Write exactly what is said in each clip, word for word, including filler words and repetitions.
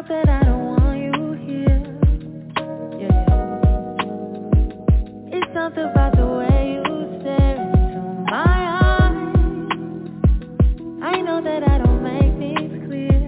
out that I don't want you here. Yeah. It's something about the way you stare into my eyes. I know that I don't make things clear.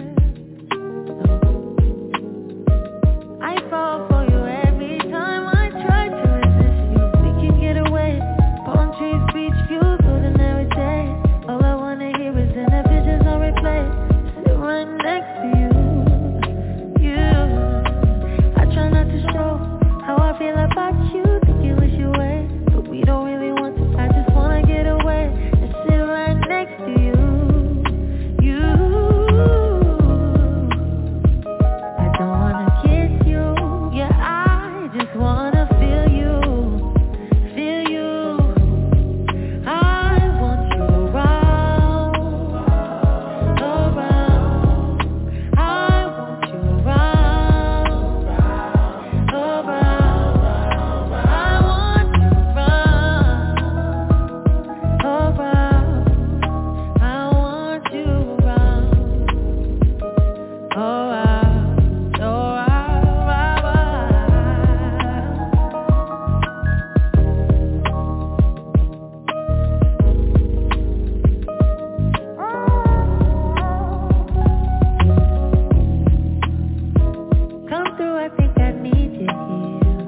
I fall for you every time I try to resist you. We can get away. Palm trees, beach views, ordinary day. All I wanna hear is in the visions on replay. Sit right next to you. You. I try not to show how I feel about you. Think you wish you away, but we don't really want to. I just wanna get away and sit right next to you. You. I don't wanna kiss you. Yeah, I just wanna feel you. Feel you. I want you around. Around. I want you around. Around. I want you around. Around. I want you around. Oh, I, oh, I, come through, I think I need you here.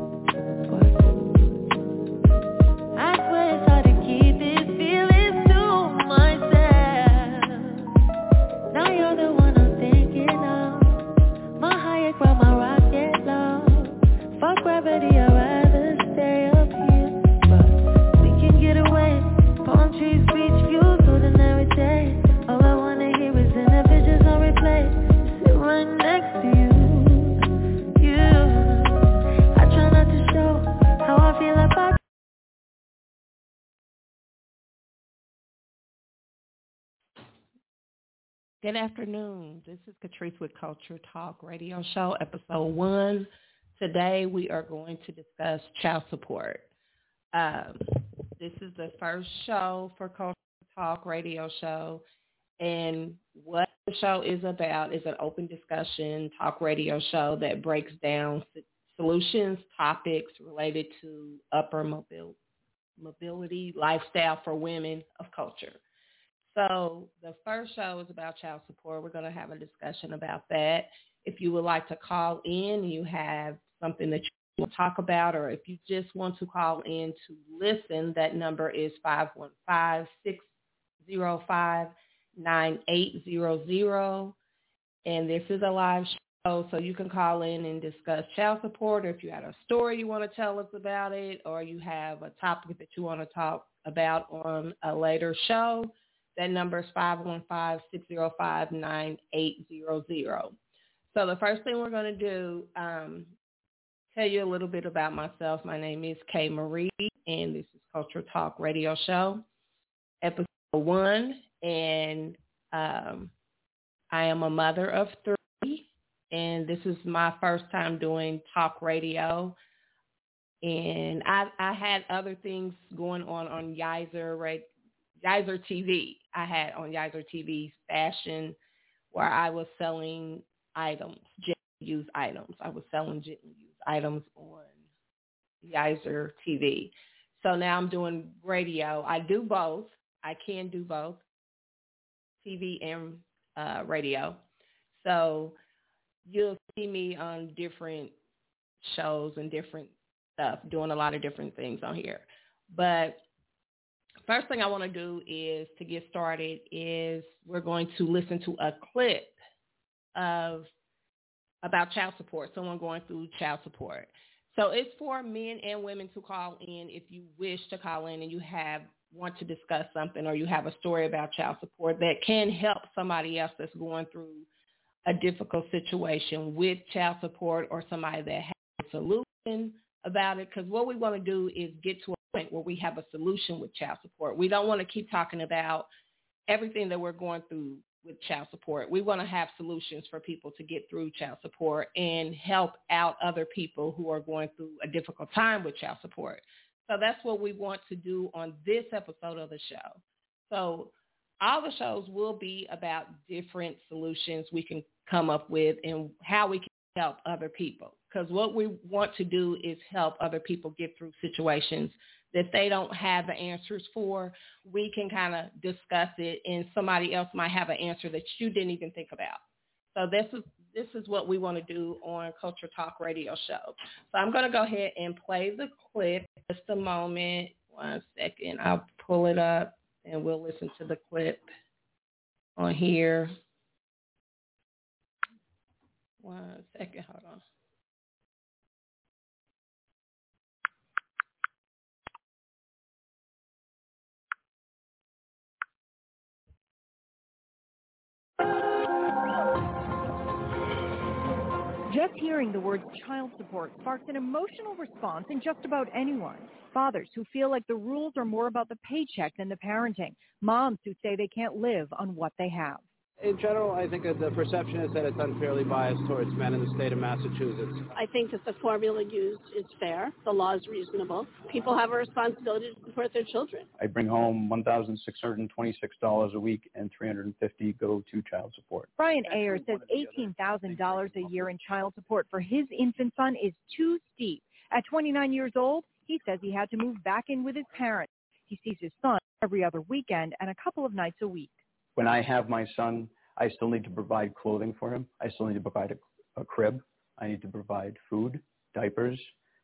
I swear it's hard to keep these feelings to myself. Now you're the one I'm thinking of. My higher ground, my rocket love. Fuck gravity, I'd rather stay up here. But we can get away. Palm trees, beach views, ordinary day. All I wanna hear is in the visions on replay. Sit right next to you. You. I try not to show how I feel about. Good afternoon. This is Catrice with Culture Talk Radio Show, episode one. Today we are going to discuss child support. Um, this is the first show for Culture Talk Radio Show, and what the show is about is an open discussion talk radio show that breaks down s- solutions, topics related to upper mobil- mobility, lifestyle for women of culture. So the first show is about child support. We're going to have a discussion about that. If you would like to call in, you have something that you want to talk about, or if you just want to call in to listen, that number is five one five, six zero five, nine eight zero zero. And this is a live show, so you can call in and discuss child support, or if you had a story you want to tell us about it, or you have a topic that you want to talk about on a later show. That number is five one five, six zero five, nine eight zero zero. So the first thing we're going to do, um, tell you a little bit about myself. My name is Kay Marie, and this is Culture Talk Radio Show, episode one. And um, I am a mother of three, and this is my first time doing talk radio. And I, I had other things going on on Yizer Radio. Yizer T V. I had on Yizer T V fashion, where I was selling items, gently used items. I was selling gently used items on Yizer T V. So now I'm doing radio. I do both. I can do both, T V and uh, radio. So you'll see me on different shows and different stuff, doing a lot of different things on here. But first thing I want to do is, to get started, is we're going to listen to a clip of about child support, someone going through child support. So it's for men and women to call in if you wish to call in and you have want to discuss something, or you have a story about child support that can help somebody else that's going through a difficult situation with child support, or somebody that has a solution about it. Because what we want to do is get to a point where we have a solution with child support. We don't want to keep talking about everything that we're going through with child support. We want to have solutions for people to get through child support and help out other people who are going through a difficult time with child support. So that's what we want to do on this episode of the show. So all the shows will be about different solutions we can come up with and how we can help other people. Because what we want to do is help other people get through situations that they don't have the answers for. We can kind of discuss it, and somebody else might have an answer that you didn't even think about. So this is this is what we want to do on Culture Talk Radio Show. So I'm going to go ahead and play the clip. Just a moment. One second. I'll pull it up, and we'll listen to the clip on here. One second. Hold on. Just hearing the word child support sparks an emotional response in just about anyone. Fathers who feel like the rules are more about the paycheck than the parenting. Moms who say they can't live on what they have. In general, I think the perception is that it's unfairly biased towards men in the state of Massachusetts. I think that the formula used is fair. The law is reasonable. People have a responsibility to support their children. I bring home one thousand six hundred twenty-six dollars a week, and three hundred fifty dollars go to child support. Brian Ayer says eighteen thousand dollars a year in child support for his infant son is too steep. At twenty-nine years old, he says he had to move back in with his parents. He sees his son every other weekend and a couple of nights a week. When I have my son, I still need to provide clothing for him. I still need to provide a, a crib. I need to provide food, diapers,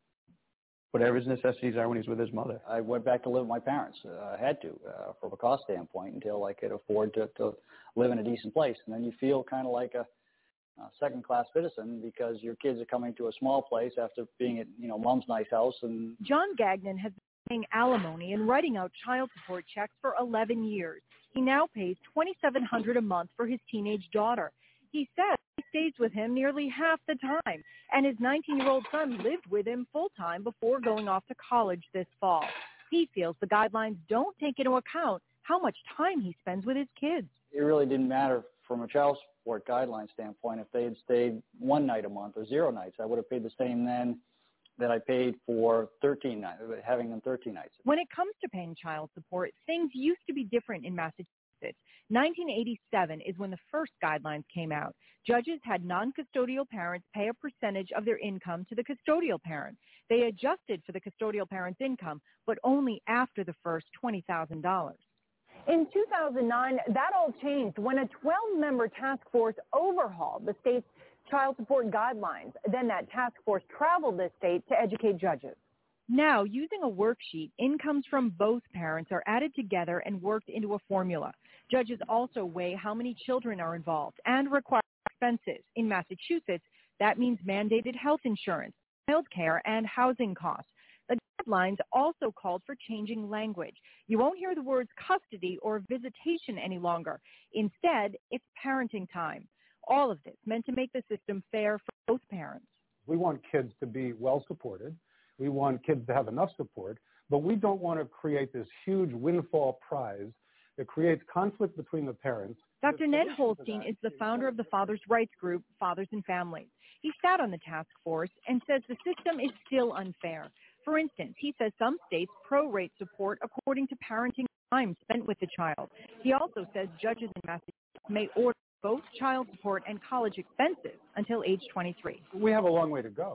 whatever his necessities are when he's with his mother. I went back to live with my parents. Uh, I had to, uh, from a cost standpoint, until I could afford to, to live in a decent place. And then you feel kind of like a, a second-class citizen because your kids are coming to a small place after being at, you know, mom's nice house. And John Gagnon has been paying alimony and writing out child support checks for eleven years. He now pays twenty-seven hundred dollars a month for his teenage daughter. He says he stays with him nearly half the time, and his nineteen-year-old son lived with him full-time before going off to college this fall. He feels the guidelines don't take into account how much time he spends with his kids. It really didn't matter from a child support guideline standpoint if they had stayed one night a month or zero nights. I would have paid the same then that I paid for thirteen nights, having them thirteen nights. When it comes to paying child support, things used to be different in Massachusetts. nineteen eighty-seven is when the first guidelines came out. Judges had non-custodial parents pay a percentage of their income to the custodial parent. They adjusted for the custodial parent's income, but only after the first twenty thousand dollars. In two thousand nine, that all changed when a twelve-member task force overhauled the state's child support guidelines. Then that task force traveled the state to educate judges. Now, using a worksheet, incomes from both parents are added together and worked into a formula. Judges also weigh how many children are involved and require expenses. In Massachusetts, that means mandated health insurance, child care, and housing costs. The guidelines also called for changing language. You won't hear the words custody or visitation any longer. Instead, it's parenting time. All of this meant to make the system fair for both parents. We want kids to be well supported. We want kids to have enough support, but we don't want to create this huge windfall prize that creates conflict between the parents. Doctor Ned Holstein is the founder of the fathers' rights group, Fathers and Families. He sat on the task force and says the system is still unfair. For instance, he says some states prorate support according to parenting time spent with the child. He also says judges in Massachusetts may order both child support and college expenses until age twenty-three. We have a long way to go,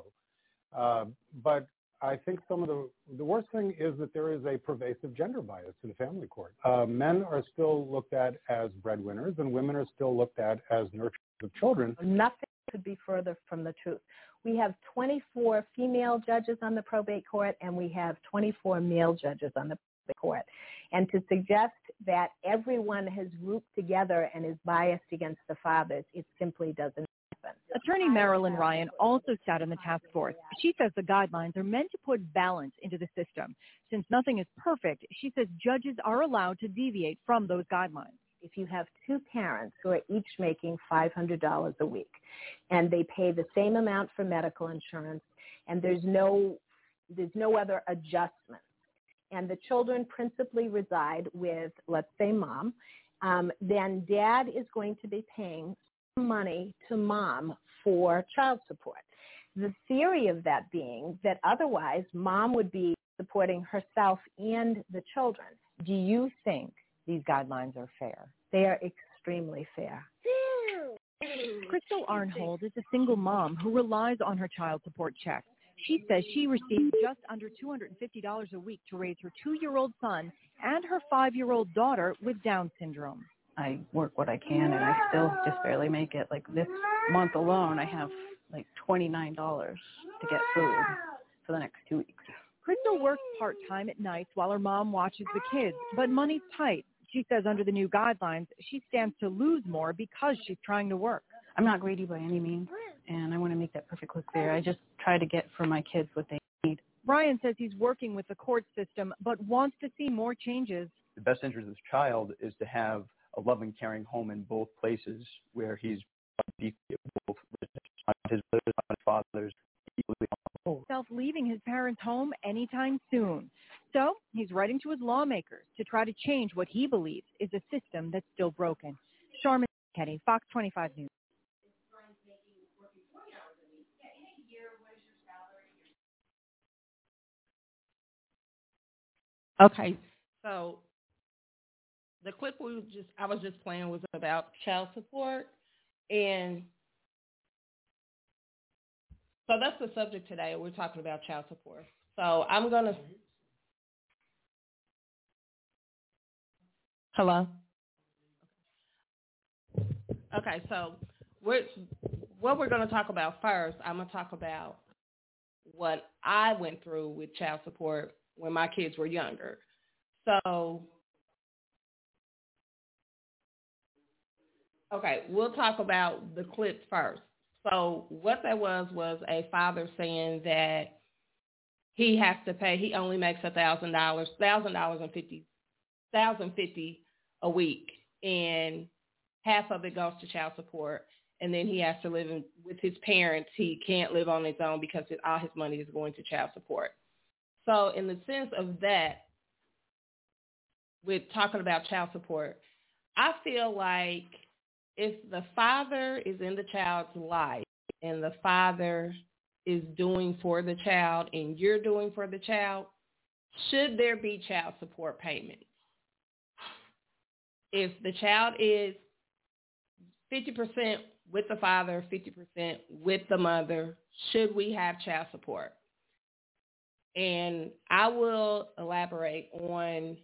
uh, but I think some of the, the worst thing is that there is a pervasive gender bias in family court. Uh, men are still looked at as breadwinners, and women are still looked at as nurturers of children. Nothing could be further from the truth. We have twenty-four female judges on the probate court, and we have twenty-four male judges on the probate court. And to suggest that everyone has grouped together and is biased against the fathers, it simply doesn't happen. Attorney Marilyn Ryan also sat on the task force. She says the guidelines are meant to put balance into the system. Since nothing is perfect, she says judges are allowed to deviate from those guidelines. If you have two parents who are each making five hundred dollars a week and they pay the same amount for medical insurance and there's no, there's no other adjustments, and the children principally reside with, let's say, mom, um, then dad is going to be paying some money to mom for child support. The theory of that being that otherwise mom would be supporting herself and the children. Do you think these guidelines are fair. They are extremely fair. Crystal Arnhold is a single mom who relies on her child support checks. She says she receives just under two hundred fifty dollars a week to raise her two-year-old son and her five-year-old daughter with Down syndrome. I work what I can, and I still just barely make it. Like this month alone, I have like twenty-nine dollars to get food for the next two weeks. Crystal works part-time at nights while her mom watches the kids, but money's tight. She says under the new guidelines, she stands to lose more because she's trying to work. I'm not greedy by any means, and I want to make that perfectly clear. I just try to get for my kids what they need. Brian says he's working with the court system, but wants to see more changes. The best interest of this child is to have a loving, caring home in both places where he's both his father's equally. Self leaving his parents' home anytime soon. So he's writing to his lawmakers to try to change what he believes is a system that's still broken. Sharman Kenny, Fox twenty-five News. Okay, so the clip we just I was just playing was about child support, and so that's the subject today. We're talking about child support. So I'm gonna. Hello. Okay, so we're, what we're going to talk about first, I'm going to talk about what I went through with child support when my kids were younger. So, okay, we'll talk about the clip first. So what that was was a father saying that he has to pay, he only makes a thousand dollars, thousand dollars and fifty, thousand fifty a week, and half of it goes to child support, and then he has to live in, with his parents. He can't live on his own because it, all his money is going to child support. So in the sense of that, with talking about child support, I feel like if the father is in the child's life and the father is doing for the child and you're doing for the child, should there be child support payments? If the child is fifty percent with the father, fifty percent with the mother, should we have child support? And I will elaborate on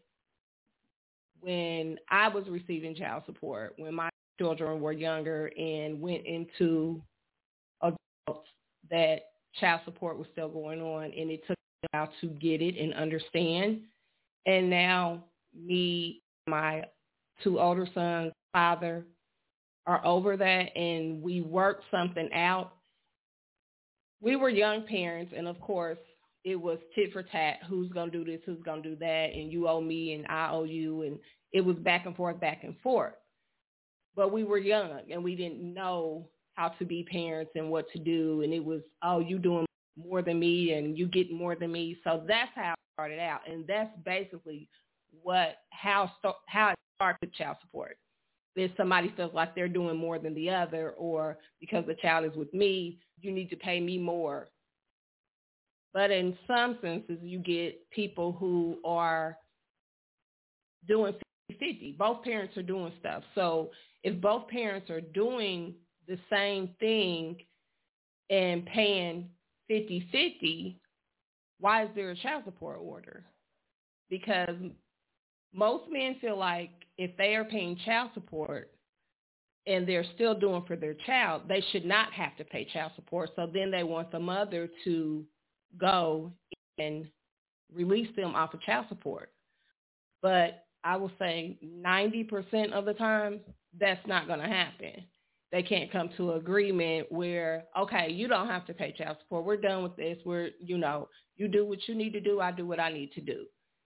when I was receiving child support, when my children were younger and went into adults, that child support was still going on, and it took me a while to get it and understand. And now me, my two older sons, father, are over that, and we worked something out. We were young parents, and of course, it was tit for tat. Who's going to do this? Who's going to do that? And you owe me, and I owe you. And it was back and forth, back and forth. But we were young, and we didn't know how to be parents and what to do. And it was, oh, you doing more than me, and you getting more than me. So that's how it started out. And that's basically what how how it started with child support. If somebody feels like they're doing more than the other, or because the child is with me, you need to pay me more. But in some senses, you get people who are doing fifty-fifty. Both parents are doing stuff. So if both parents are doing the same thing and paying fifty-fifty, why is there a child support order? Because most men feel like if they are paying child support and they're still doing for their child, they should not have to pay child support. So then they want the mother to go and release them off of child support. But I will say ninety percent of the time, that's not going to happen. They can't come to an agreement where, okay, you don't have to pay child support. We're done with this. We're, you know, you do what you need to do. I do what I need to do.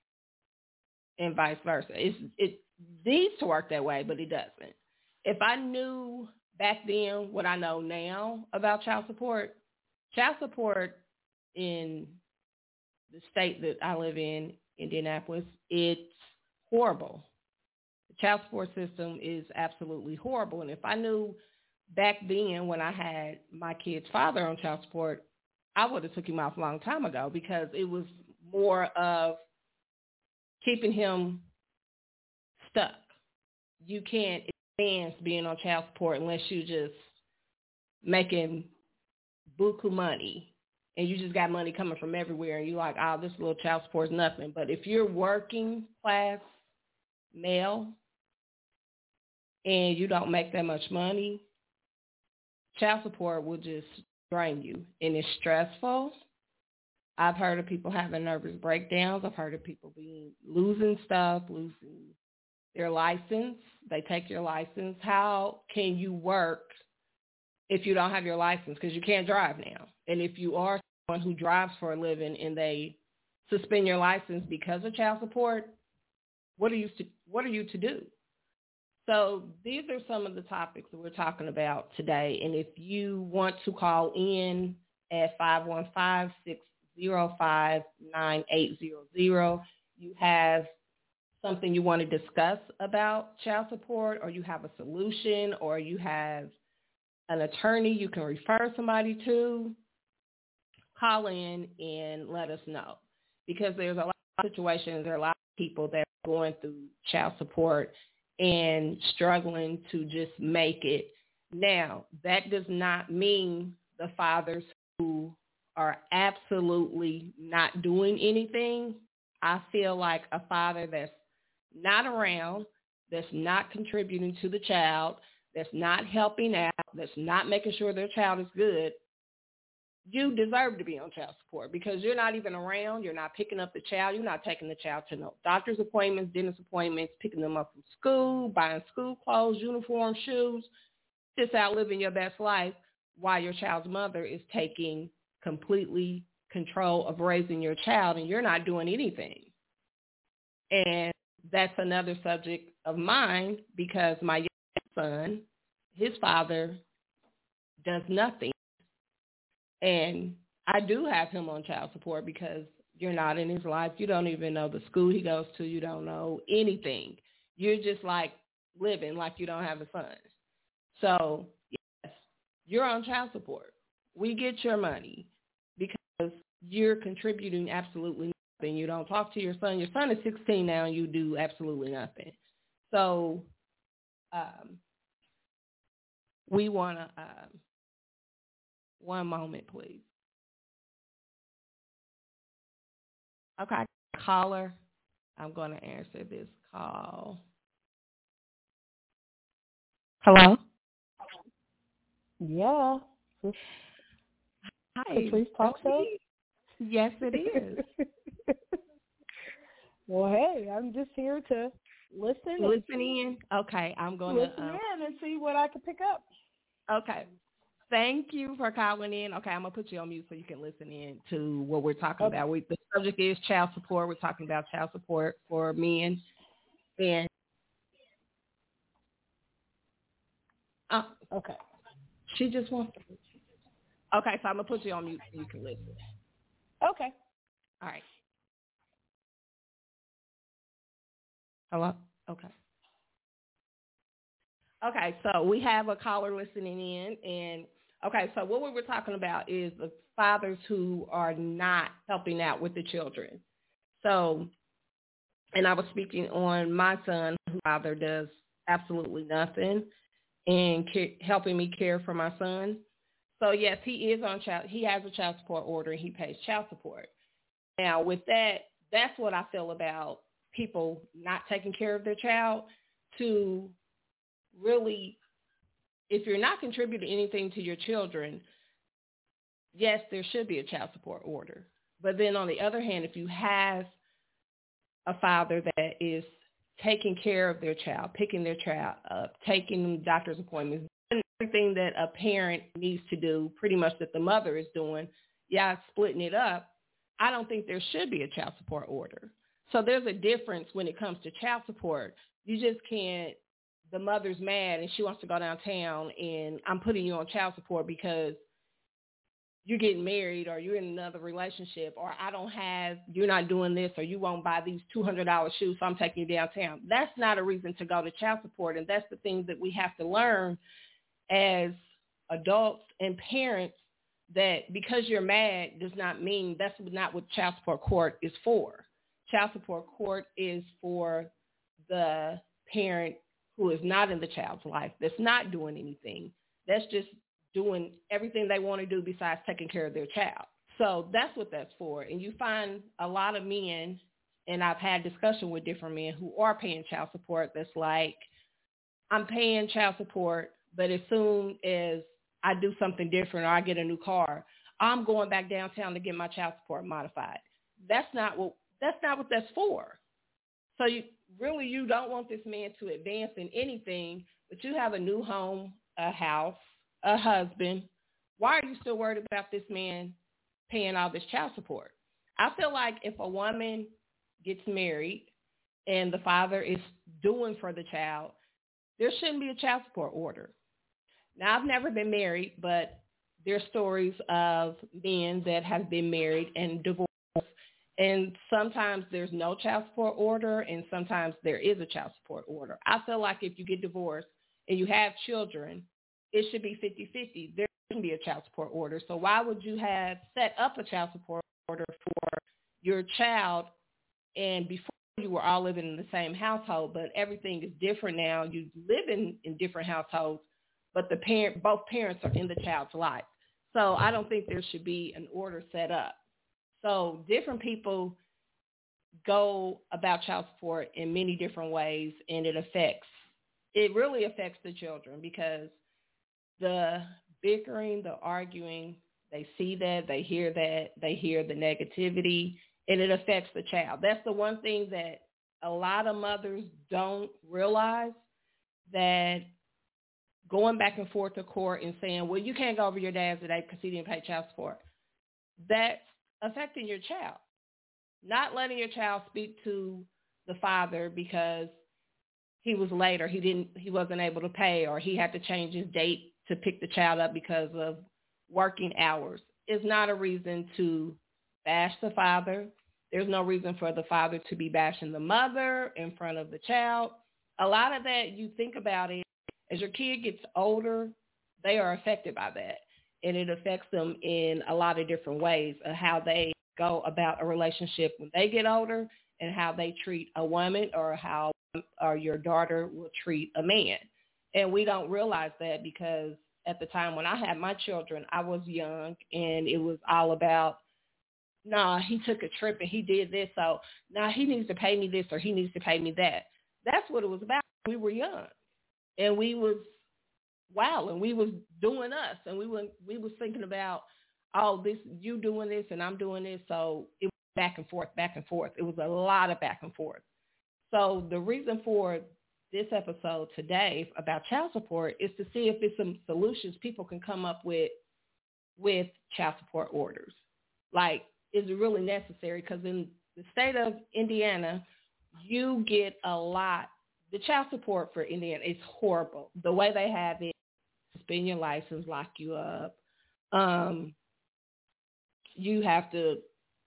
And vice versa. It's, it needs to work that way, but it doesn't. If I knew back then what I know now about child support, child support in the state that I live in, Indianapolis, it's horrible. The child support system is absolutely horrible. And if I knew back then when I had my kid's father on child support, I would have took him off a long time ago, because it was more of keeping him stuck. You can't advance being on child support unless you just making buku money and you just got money coming from everywhere and you're like, oh, this little child support is nothing. But if you're working class male and you don't make that much money, child support will just drain you. And it's stressful. I've heard of people having nervous breakdowns. I've heard of people being losing stuff, losing their license. They take your license. How can you work if you don't have your license? Because you can't drive now. And if you are someone who drives for a living and they suspend your license because of child support, what are you to, what are you to do? So these are some of the topics that we're talking about today. And if you want to call in at five one five, six zero five, nine eight zero zero, you have something you want to discuss about child support, or you have a solution, or you have an attorney you can refer somebody to, call in and let us know. Because there's a lot of situations, there are a lot of people that are going through child support and struggling to just make it. Now, that does not mean the fathers who are absolutely not doing anything. I feel like a father that's not around, that's not contributing to the child, that's not helping out, that's not making sure their child is good, you deserve to be on child support because you're not even around. You're not picking up the child. You're not taking the child to no doctor's appointments, dentist appointments, picking them up from school, buying school clothes, uniform, shoes, just out living your best life while your child's mother is taking completely control of raising your child and you're not doing anything. And that's another subject of mine because my young son, his father does nothing. And I do have him on child support because you're not in his life. You don't even know the school he goes to. You don't know anything. You're just like living like you don't have a son. So, yes, you're on child support. We get your money because you're contributing absolutely nothing. You don't talk to your son. Your son is sixteen now and you do absolutely nothing. So um, we want to, um, one moment, please. Okay, caller, I'm going to answer this call. Hello? Yeah. Hi. Catrice Talk Show? Yes, it is. Well, hey, I'm just here to listen. Listen in? Okay, I'm going to listen um, in and see what I can pick up. Okay. Thank you for calling in. Okay, I'm going to put you on mute so you can listen in to what we're talking okay. about. We, the subject is child support. We're talking about child support for men. And uh, okay. She just wants to. Okay, so I'm going to put you on mute so you can listen. Okay. All right. Hello? Okay. Okay, so we have a caller listening in, and okay, so what we were talking about is the fathers who are not helping out with the children. So, and I was speaking on my son, whose father does absolutely nothing, and ca- helping me care for my son. So yes, he is on child. He has a child support order, and he pays child support. Now, with that, that's what I feel about people not taking care of their child. To really, if you're not contributing anything to your children, yes, there should be a child support order. But then on the other hand, if you have a father that is taking care of their child, picking their child up, taking them doctor's appointments, doing everything that a parent needs to do, pretty much that the mother is doing, yeah, splitting it up, I don't think there should be a child support order. So there's a difference when it comes to child support. You just can't, the mother's mad and she wants to go downtown and I'm putting you on child support because you're getting married or you're in another relationship or I don't have, you're not doing this or you won't buy these two hundred dollars shoes, so I'm taking you downtown. That's not a reason to go to child support. And that's the thing that we have to learn as adults and parents, that because you're mad does not mean that's not what child support court is for. Child support court is for the parent who is not in the child's life, that's not doing anything, that's just doing everything they want to do besides taking care of their child. So that's what that's for. And you find a lot of men, and I've had discussion with different men who are paying child support that's like, I'm paying child support, but as soon as I do something different or I get a new car, I'm going back downtown to get my child support modified. That's not what that's not what that's for. So you really you don't want this man to advance in anything, but you have a new home, a house, a husband. Why are you still worried about this man paying all this child support? I feel like if a woman gets married and the father is doing for the child, there shouldn't be a child support order. Now, I've never been married, but there are stories of men that have been married and divorced, and sometimes there's no child support order, and sometimes there is a child support order. I feel like if you get divorced and you have children, it should be fifty-fifty. There shouldn't be a child support order. So why would you have set up a child support order for your child, and before you were all living in the same household, but everything is different now. You live in, in different households, but the parent, both parents are in the child's life. So I don't think there should be an order set up. So different people go about child support in many different ways, and it affects, it really affects the children because the bickering, the arguing, they see that, they hear that, they hear the negativity, and it affects the child. That's the one thing that a lot of mothers don't realize, that going back and forth to court and saying, well, you can't go over your dad's today because he didn't pay child support, that's affecting your child. Not letting your child speak to the father because he was late or he didn't, he wasn't able to pay, or he had to change his date to pick the child up because of working hours is not a reason to bash the father. There's no reason for the father to be bashing the mother in front of the child. A lot of that, you think about it, as your kid gets older, they are affected by that. And it affects them in a lot of different ways of how they go about a relationship when they get older and how they treat a woman, or how or your daughter will treat a man. And we don't realize that because at the time when I had my children, I was young, and it was all about, nah, he took a trip and he did this, so nah, he needs to pay me this or he needs to pay me that. That's what it was about. We were young, and we was wow, and we was doing us, and we were we was thinking about, oh, this, you doing this and I'm doing this, so it was back and forth, back and forth. It was a lot of back and forth. So the reason for this episode today about child support is to see if there's some solutions people can come up with with child support orders. Like, is it really necessary? Because in the state of Indiana, you get a lot. The child support for Indiana is horrible. The way they have it, suspend your license, lock you up. Um, you have to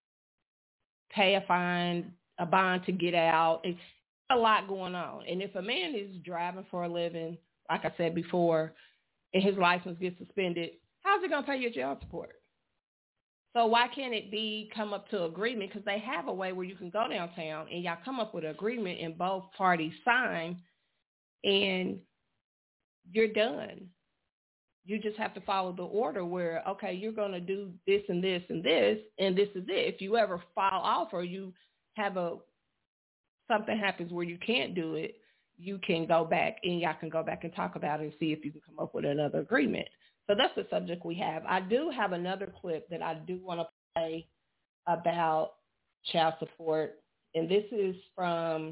pay a fine, a bond to get out. It's a lot going on. And if a man is driving for a living, like I said before, and his license gets suspended, how's he going to pay your child support? So why can't it be come up to agreement? Because they have a way where you can go downtown and y'all come up with an agreement and both parties sign, and you're done. You just have to follow the order where, okay, you're going to do this and this and this, and this is it. If you ever fall off or you have a something happens where you can't do it, you can go back and y'all can go back and talk about it and see if you can come up with another agreement. So that's the subject we have. I do have another clip that I do want to play about child support, and this is from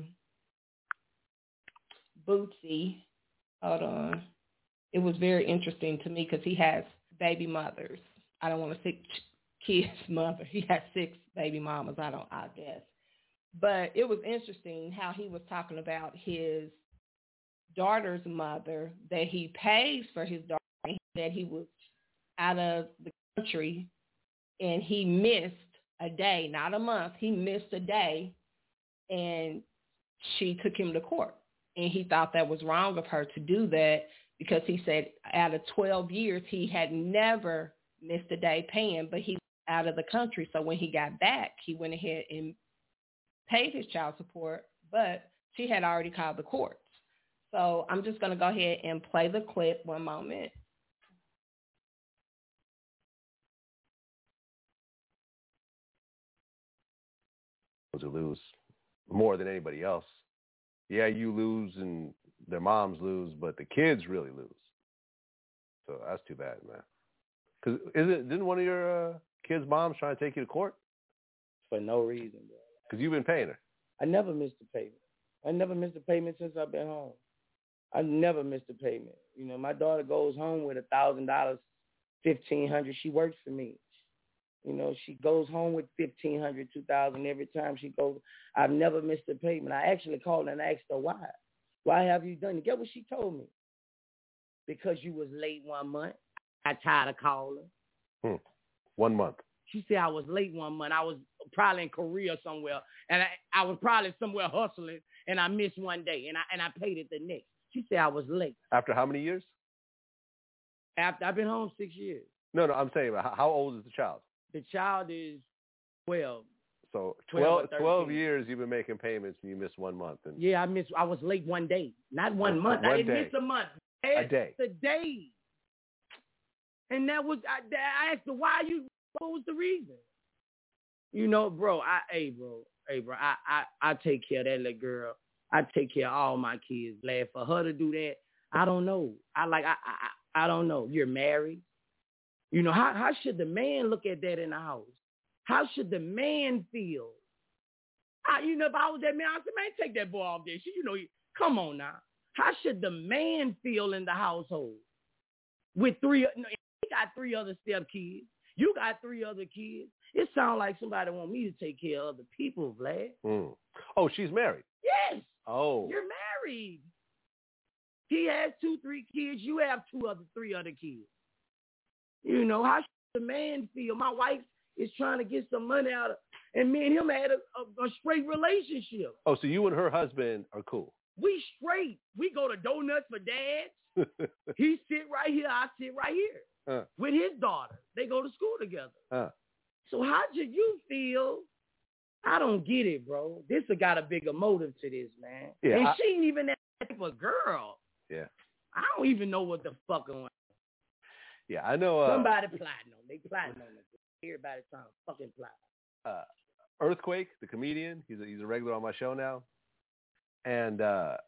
Bootsy. Hold on. It was very interesting to me because he has baby mothers. I don't want to say kid's mother. He has six baby mamas. I don't, I guess. But it was interesting how he was talking about his daughter's mother, that he pays for his daughter. He said he was out of the country and he missed a day, not a month. He missed a day, and she took him to court. And he thought that was wrong of her to do that because he said out of twelve years, he had never missed a day paying, but he was out of the country. So when he got back, he went ahead and paid his child support, but she had already called the courts. So I'm just going to go ahead and play the clip. One moment. To lose more than anybody else. Yeah, you lose and their moms lose, but the kids really lose. So that's too bad, man. Because isn't didn't one of your uh, kids' moms try to take you to court for no reason, bro? Because you've been paying her. I never missed a payment. I never missed a payment since I've been home. I never missed a payment. You know, my daughter goes home with a thousand dollars, fifteen hundred. She works for me. You know, she goes home with fifteen hundred, two thousand every time she goes. I've never missed a payment. I actually called and asked her why. Why have you done it? Get what she told me. Because you was late one month. I tried to call her. Hmm. One month. She said I was late one month. I was probably in Korea somewhere, and I, I was probably somewhere hustling, and I missed one day, and I and I paid it the next. She said I was late. After how many years? After I've been home six years. No, no, I'm saying, how old is the child? The child is twelve. So twelve, twelve, twelve years you've been making payments and you missed one month. And yeah, I missed. I was late one day, not one month. One I didn't day. miss a month. A day. The day. And that was I, I asked her why you. What was the reason? You know, bro. I, hey, bro, hey, bro. I, I, I take care of that little girl. I take care of all my kids. Glad for her to do that. I don't know. I like. I, I, I don't know. You're married. You know, how how should the man look at that in the house? How should the man feel? I, you know, if I was that man, I'd say, man, take that boy off there. She, you know, come on now. How should the man feel in the household? With three, no, he got three other step kids. You got three other kids. It sounds like somebody want me to take care of other people, Vlad. Mm. Oh, she's married? Yes. Oh. You're married. He has two, three kids. You have two other, three other kids. You know, how should the man feel? My wife is trying to get some money out of, and me and him had a, a, a straight relationship. Oh, so you and her husband are cool. We straight. We go to Donuts for Dad. He sit right here. I sit right here huh. with his daughter. They go to school together. Huh. So how should you feel? I don't get it, bro. This has got a bigger motive to this, man. Yeah, and I, she ain't even that type of girl. Yeah. I don't even know what the fuck going on. Yeah, I know. Uh, Somebody plotting on. They plotting on it. Everybody trying to fucking plot. Uh, Earthquake, the comedian, he's a, he's a regular on my show now. And uh,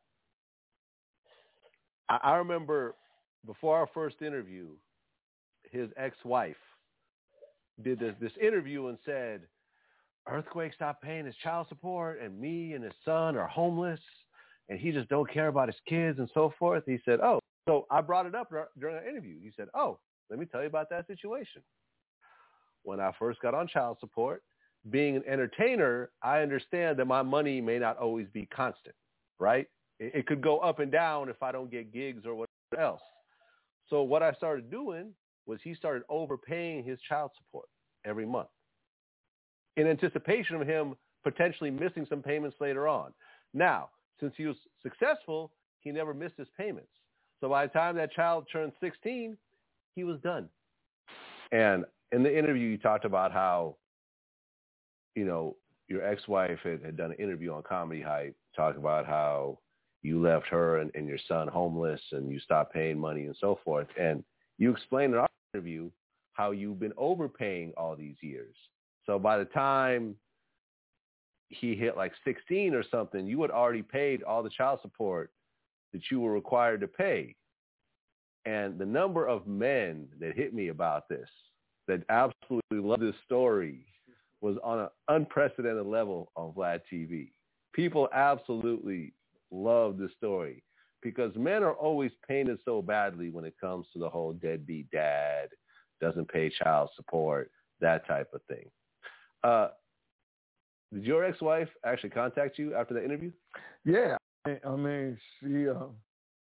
I, I remember before our first interview, his ex-wife did this, this interview and said, Earthquake stopped paying his child support and me and his son are homeless and he just don't care about his kids and so forth. He said, oh, so I brought it up during our interview. He said, oh, let me tell you about that situation. When I first got on child support, being an entertainer, I understand that my money may not always be constant, right? It, it could go up and down if I don't get gigs or whatever else. So what I started doing was he started overpaying his child support every month in anticipation of him potentially missing some payments later on. Now, since he was successful, he never missed his payments. So by the time that child turned sixteen, he was done. And in the interview, you talked about how, you know, your ex-wife had, had done an interview on Comedy Hype, talking about how you left her and, and your son homeless and you stopped paying money and so forth. And you explained in our interview how you've been overpaying all these years. So by the time he hit like sixteen or something, you had already paid all the child support that you were required to pay. And the number of men that hit me about this, that absolutely love this story, was on an unprecedented level on Vlad T V. People absolutely love this story because men are always painted so badly when it comes to the whole deadbeat dad, doesn't pay child support, that type of thing. Uh, did your ex-wife actually contact you after the interview? Yeah, I mean, she, uh,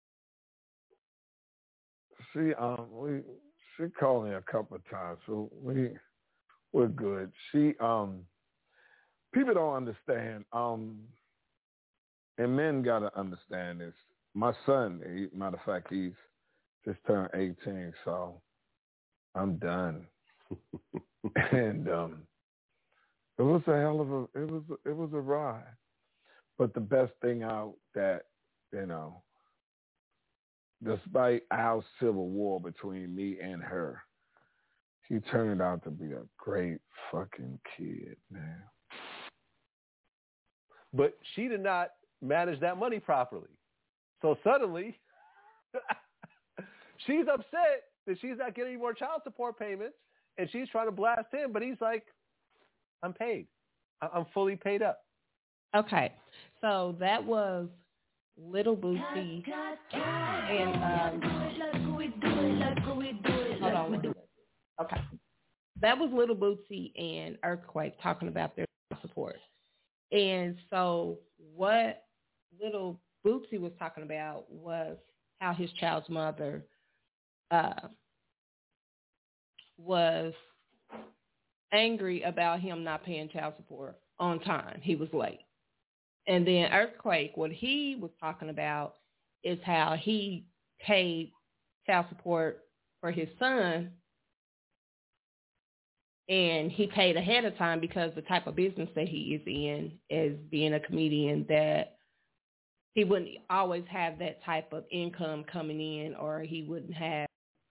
she, um, we, she called me a couple of times, so we, we're good. She, um, people don't understand, um, and men gotta understand this. My son, he, matter of fact, he's just turned eighteen, so I'm done. and um, it was a hell of a, it was, it was a ride. But the best thing out that, you know, despite our civil war between me and her, she turned out to be a great fucking kid, man. But she did not manage that money properly. So suddenly, she's upset that she's not getting any more child support payments, and she's trying to blast him, but he's like, I'm paid. I'm fully paid up. Okay. So that was Little Bootsy and um, hold on. Let me do it. Okay. That was Little Bootsy and Earthquake talking about their support. And so what Little Bootsy was talking about was how his child's mother uh, was angry about him not paying child support on time. He was late. And then Earthquake, what he was talking about is how he paid child support for his son, and he paid ahead of time because the type of business that he is in is being a comedian, that he wouldn't always have that type of income coming in, or he wouldn't have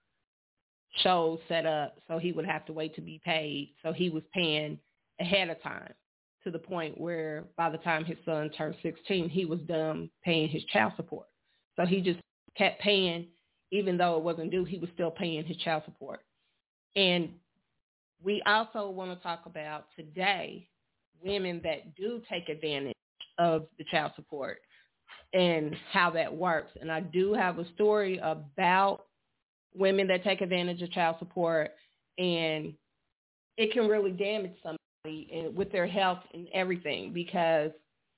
shows set up, so he would have to wait to be paid. So he was paying ahead of time, to the point where by the time his son turned sixteen, he was done paying his child support. So he just kept paying, even though it wasn't due, he was still paying his child support. And we also want to talk about today women that do take advantage of the child support and how that works. And I do have a story about women that take advantage of child support, and it can really damage somebody and with their health and everything, because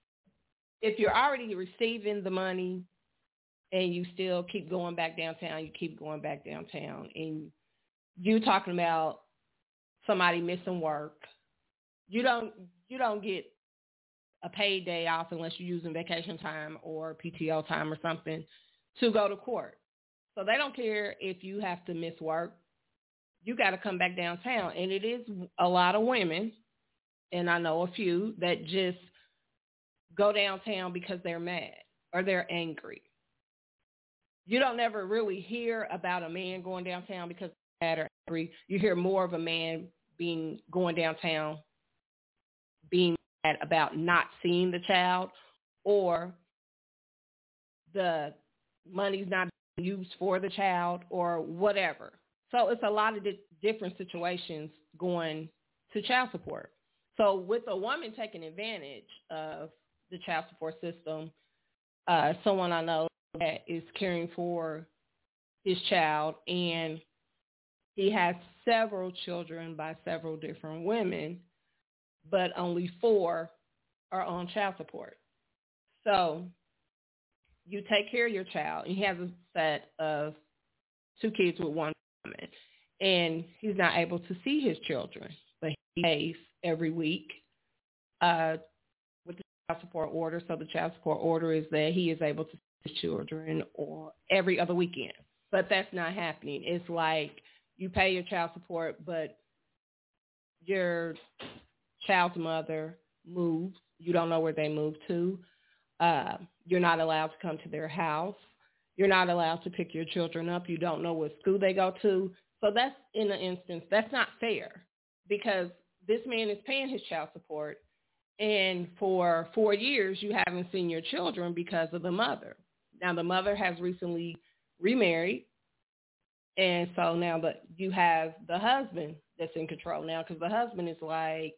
if you're already receiving the money and you still keep going back downtown, you keep going back downtown, and you talking about somebody missing work, you don't you don't get a paid day off unless you're using vacation time or P T O time or something to go to court. So they don't care if you have to miss work. You got to come back downtown. And it is a lot of women, and I know a few, that just go downtown because they're mad or they're angry. You don't ever really hear about a man going downtown because they're mad or angry. You hear more of a man being going downtown, being mad about not seeing the child, or the money's not being used for the child, or whatever. So it's a lot of di- different situations going to child support. So with a woman taking advantage of the child support system, uh, someone I know that is caring for his child, and he has several children by several different women, but only four are on child support. So you take care of your child. He has a set of two kids with one woman, and he's not able to see his children, but he pays every week uh, with the child support order. So the child support order is that he is able to see his children or every other weekend, but that's not happening. It's like you pay your child support, but your child's mother moves. You don't know where they moved to. Uh, you're not allowed to come to their house. You're not allowed to pick your children up. You don't know what school they go to. So that's, in an instance, that's not fair, because this man is paying his child support, and for four years you haven't seen your children because of the mother. Now the mother has recently remarried, and so now that you have the husband that's in control now, because the husband is like,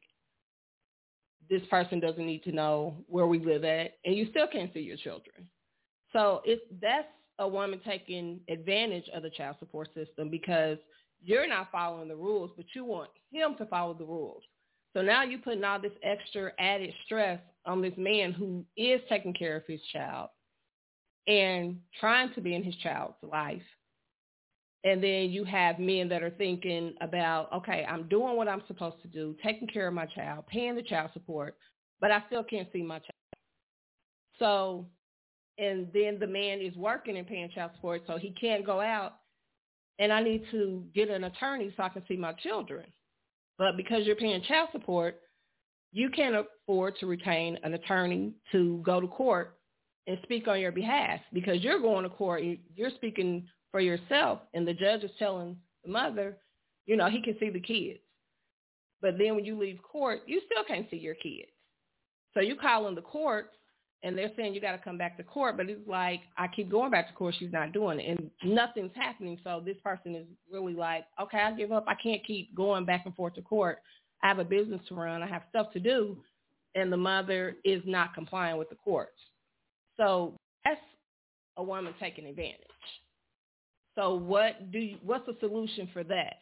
this person doesn't need to know where we live at, and you still can't see your children. So it's, that's a woman taking advantage of the child support system, because you're not following the rules, but you want him to follow the rules. So now you're putting all this extra added stress on this man who is taking care of his child and trying to be in his child's life. And then you have men that are thinking about, okay, I'm doing what I'm supposed to do, taking care of my child, paying the child support, but I still can't see my child. So, and then the man is working and paying child support, so he can't go out, and I need to get an attorney so I can see my children. But because you're paying child support, you can't afford to retain an attorney to go to court and speak on your behalf, because you're going to court, you're speaking for yourself, and the judge is telling the mother, you know, he can see the kids. But then when you leave court, you still can't see your kids. So you call in the courts, and they're saying you got to come back to court, but it's like, I keep going back to court, she's not doing it, and nothing's happening. So this person is really like, okay, I give up. I can't keep going back and forth to court. I have a business to run. I have stuff to do, and the mother is not complying with the courts. So that's a woman taking advantage. So what do you, what's the solution for that?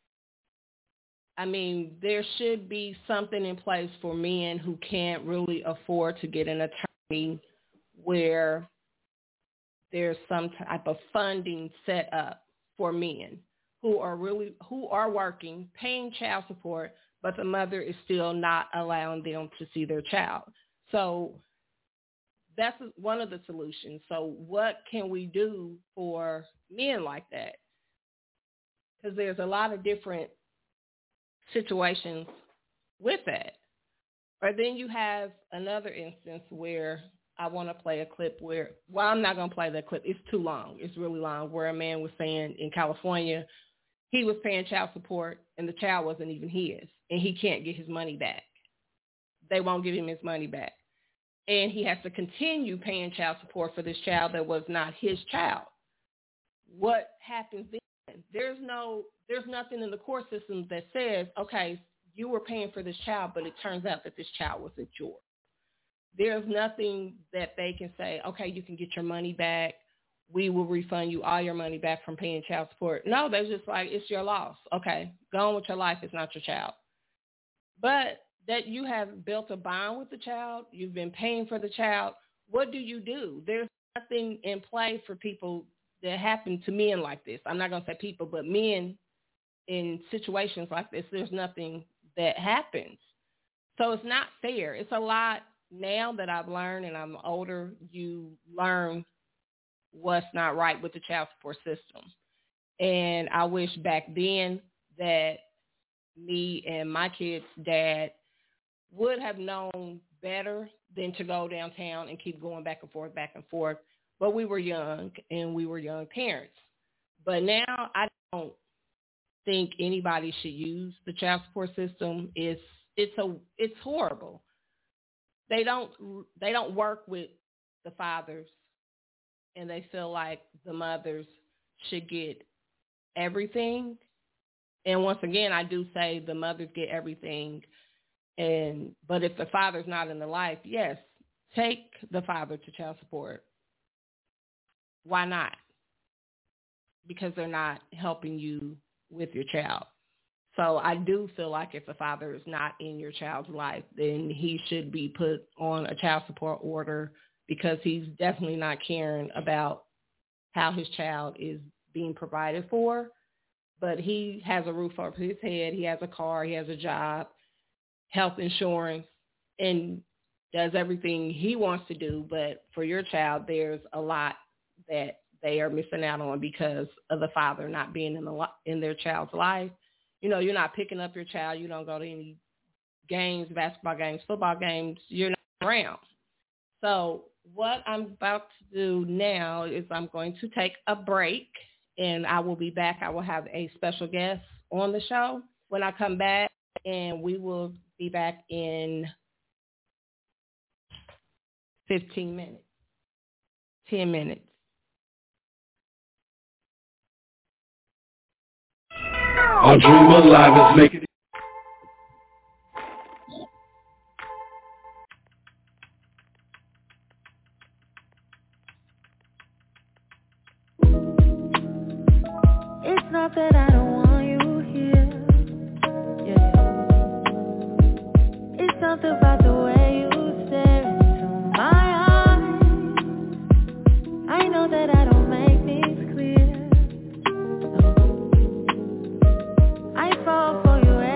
I mean, there should be something in place for men who can't really afford to get an attorney, where there's some type of funding set up for men who are really, who are working, paying child support, but the mother is still not allowing them to see their child. So that's one of the solutions. So what can we do for men like that? Because there's a lot of different situations with that. Or then you have another instance where I want to play a clip where, well, I'm not going to play that clip. It's too long. It's really long, where a man was saying in California he was paying child support and the child wasn't even his, and he can't get his money back. They won't give him his money back. And he has to continue paying child support for this child that was not his child. What happens then? There's no, there's nothing in the court system that says, okay, you were paying for this child, but it turns out that this child wasn't yours. There's nothing that they can say, okay, you can get your money back. We will refund you all your money back from paying child support. No, they're just like, it's your loss. Okay, go on with your life. It's not your child. But that you have built a bond with the child, you've been paying for the child, what do you do? There's nothing in play for people that happen to men like this. I'm not going to say people, but men in situations like this, there's nothing that happens. So it's not fair. It's a lot now that I've learned, and I'm older, you learn what's not right with the child support system. And I wish back then that me and my kid's dad would have known better than to go downtown and keep going back and forth, back and forth. But we were young, and we were young parents. But now I don't think anybody should use the child support system. It's it's a it's horrible. They don't they don't work with the fathers, and they feel like the mothers should get everything. And once again, I do say the mothers get everything. And but if the father's not in the life, yes, take the father to child support. Why not? Because they're not helping you with your child. So I do feel like if the father is not in your child's life, then he should be put on a child support order, because he's definitely not caring about how his child is being provided for. But he has a roof over his head. He has a car. He has a job, health insurance, and does everything he wants to do. But for your child, there's a lot that they are missing out on because of the father not being in the in their child's life. You know, you're not picking up your child. You don't go to any games, basketball games, football games. You're not around. So what I'm about to do now is I'm going to take a break, and I will be back. I will have a special guest on the show when I come back, and we will be back in fifteen minutes, ten minutes. Our dream alive, let's make it. It's not that I don't want you here, yeah. It's something about the way you stare into my eyes. I know that I don't make things clear. I fall for you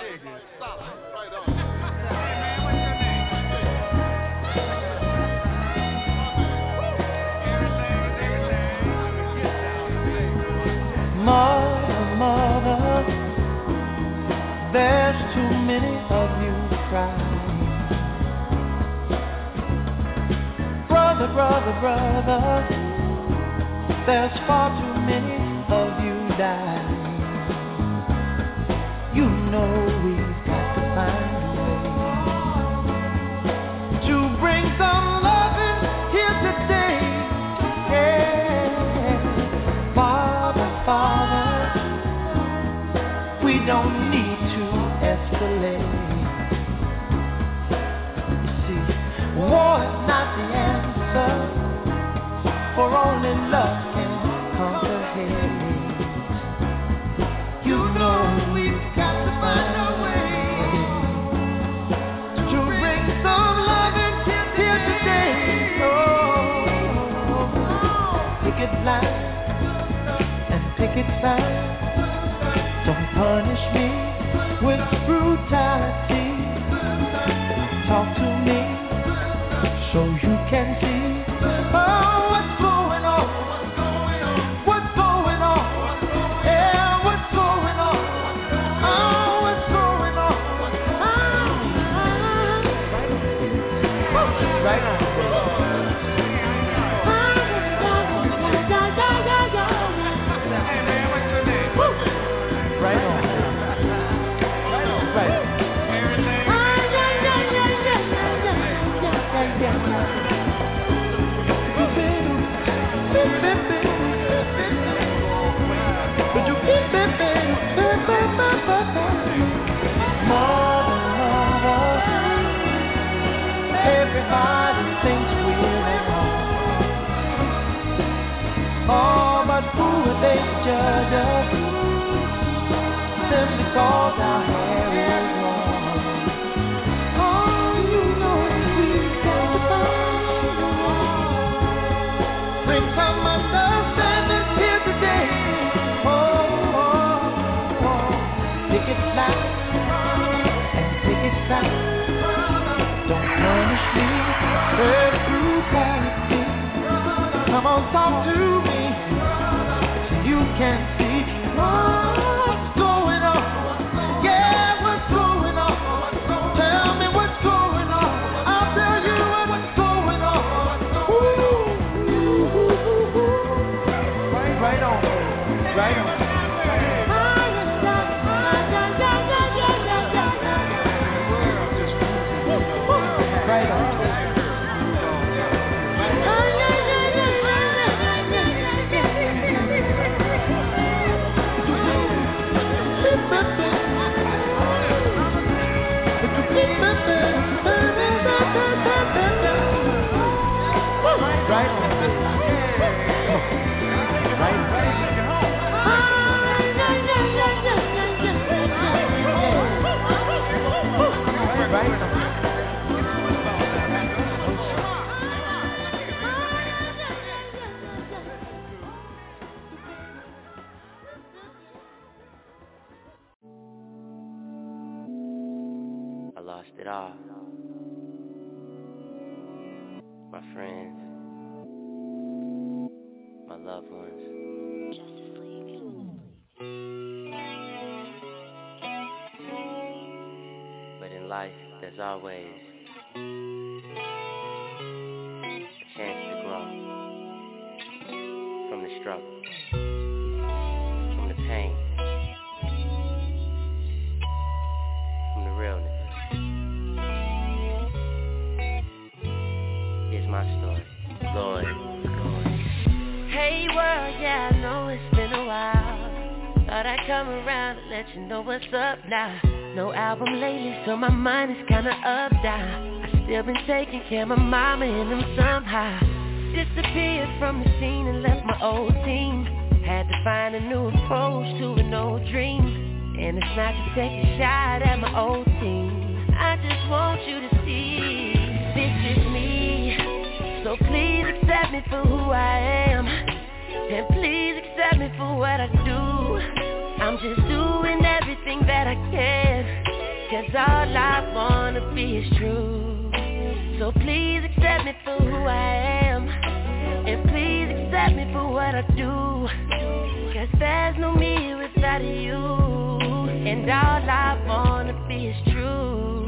Mother, mother, there's too many of you crying. Brother, brother, brother, there's far too many of you dying. You know we've got to find a way to bring some loving here today. Yeah. Father, Father, we don't need to escalate. You see, war is not the answer, for only love can conquer hate. You know we've got to find a way to bring some loving here today. Oh, picket line and picket sign, don't punish me with brutality. Talk to me so you can see. Oh, what's going on? What's going on? Yeah, what's going on? Oh, what's going on? Oh, right on. Right on. Right. Mother, mother, everybody thinks we're at home. Oh, but who would they judge us? Simply cause our hair is long. Oh, you know we've got to find a way. Bring some understanding here today. Oh, oh, oh. Picket line and picket sign. Don't punish me with brutality. Come on, talk to me so you can see what's going on. Yeah, what's going on? Tell me what's going on. I'll tell you what's going on. Ooh, right on, right on. Right on. Right. I lost it all. My friends, my loved ones. But in life, there's always a chance to grow from the struggle, from the pain, from the realness. Here's my story. Lord, Lord. Hey world, yeah, I know it's been a while. Thought I'd come around and let you know what's up now. No album lately, so my mind is kinda up down. I still been taking care of my mama and them somehow. Disappeared from the scene and left my old team. Had to find a new approach to an old dream. And it's not to take a shot at my old team. I just want you to see this is me. So please accept me for who I am. And please accept me for what I do. I'm just doing everything that I can Cause all I wanna be is true. So please accept me for who I am, and please accept me for what I do. Cause there's no me without you, and all I wanna be is true.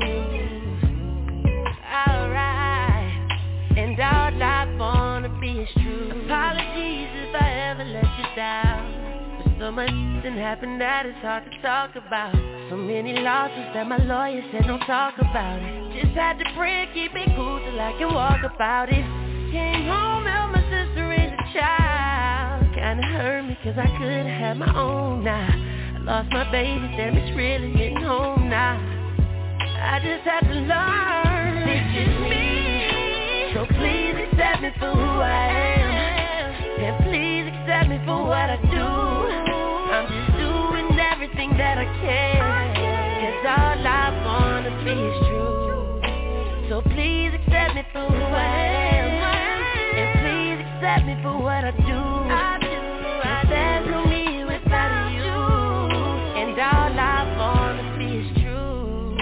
Alright, and all I wanna be is true. Apologies if I ever let you down, but so much done happened that it's hard to talk about. So many losses that my lawyer said don't talk about it. Just had to pray, keep it cool till I can walk about it. Came home, helped my sister raise a child. Kinda hurt me cause I could've had my own now. I lost my baby, damn it's really hitting home now. I just had to learn, this is me. So please accept me for who I am, and please accept me for what I do. I'm just doing everything that I can, cause all I wanna be is true. So please accept me for who I am, and please accept me for what I do. Cause there's no me without you, and all I wanna be is true.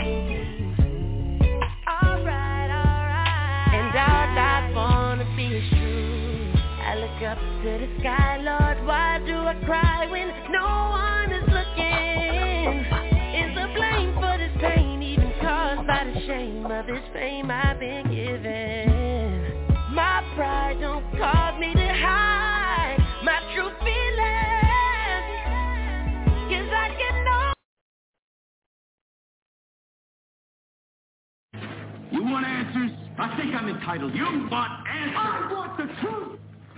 Alright, alright, and all I wanna be is true. I look up to the sky, Lord, why do I cry when no one is looking? Is the blame for this pain even caused by the shame of this fame I've been given? My pride don't cause me to hide my true feelings, cause I can know. You want answers? I think I'm entitled. You want answers? I want the truth.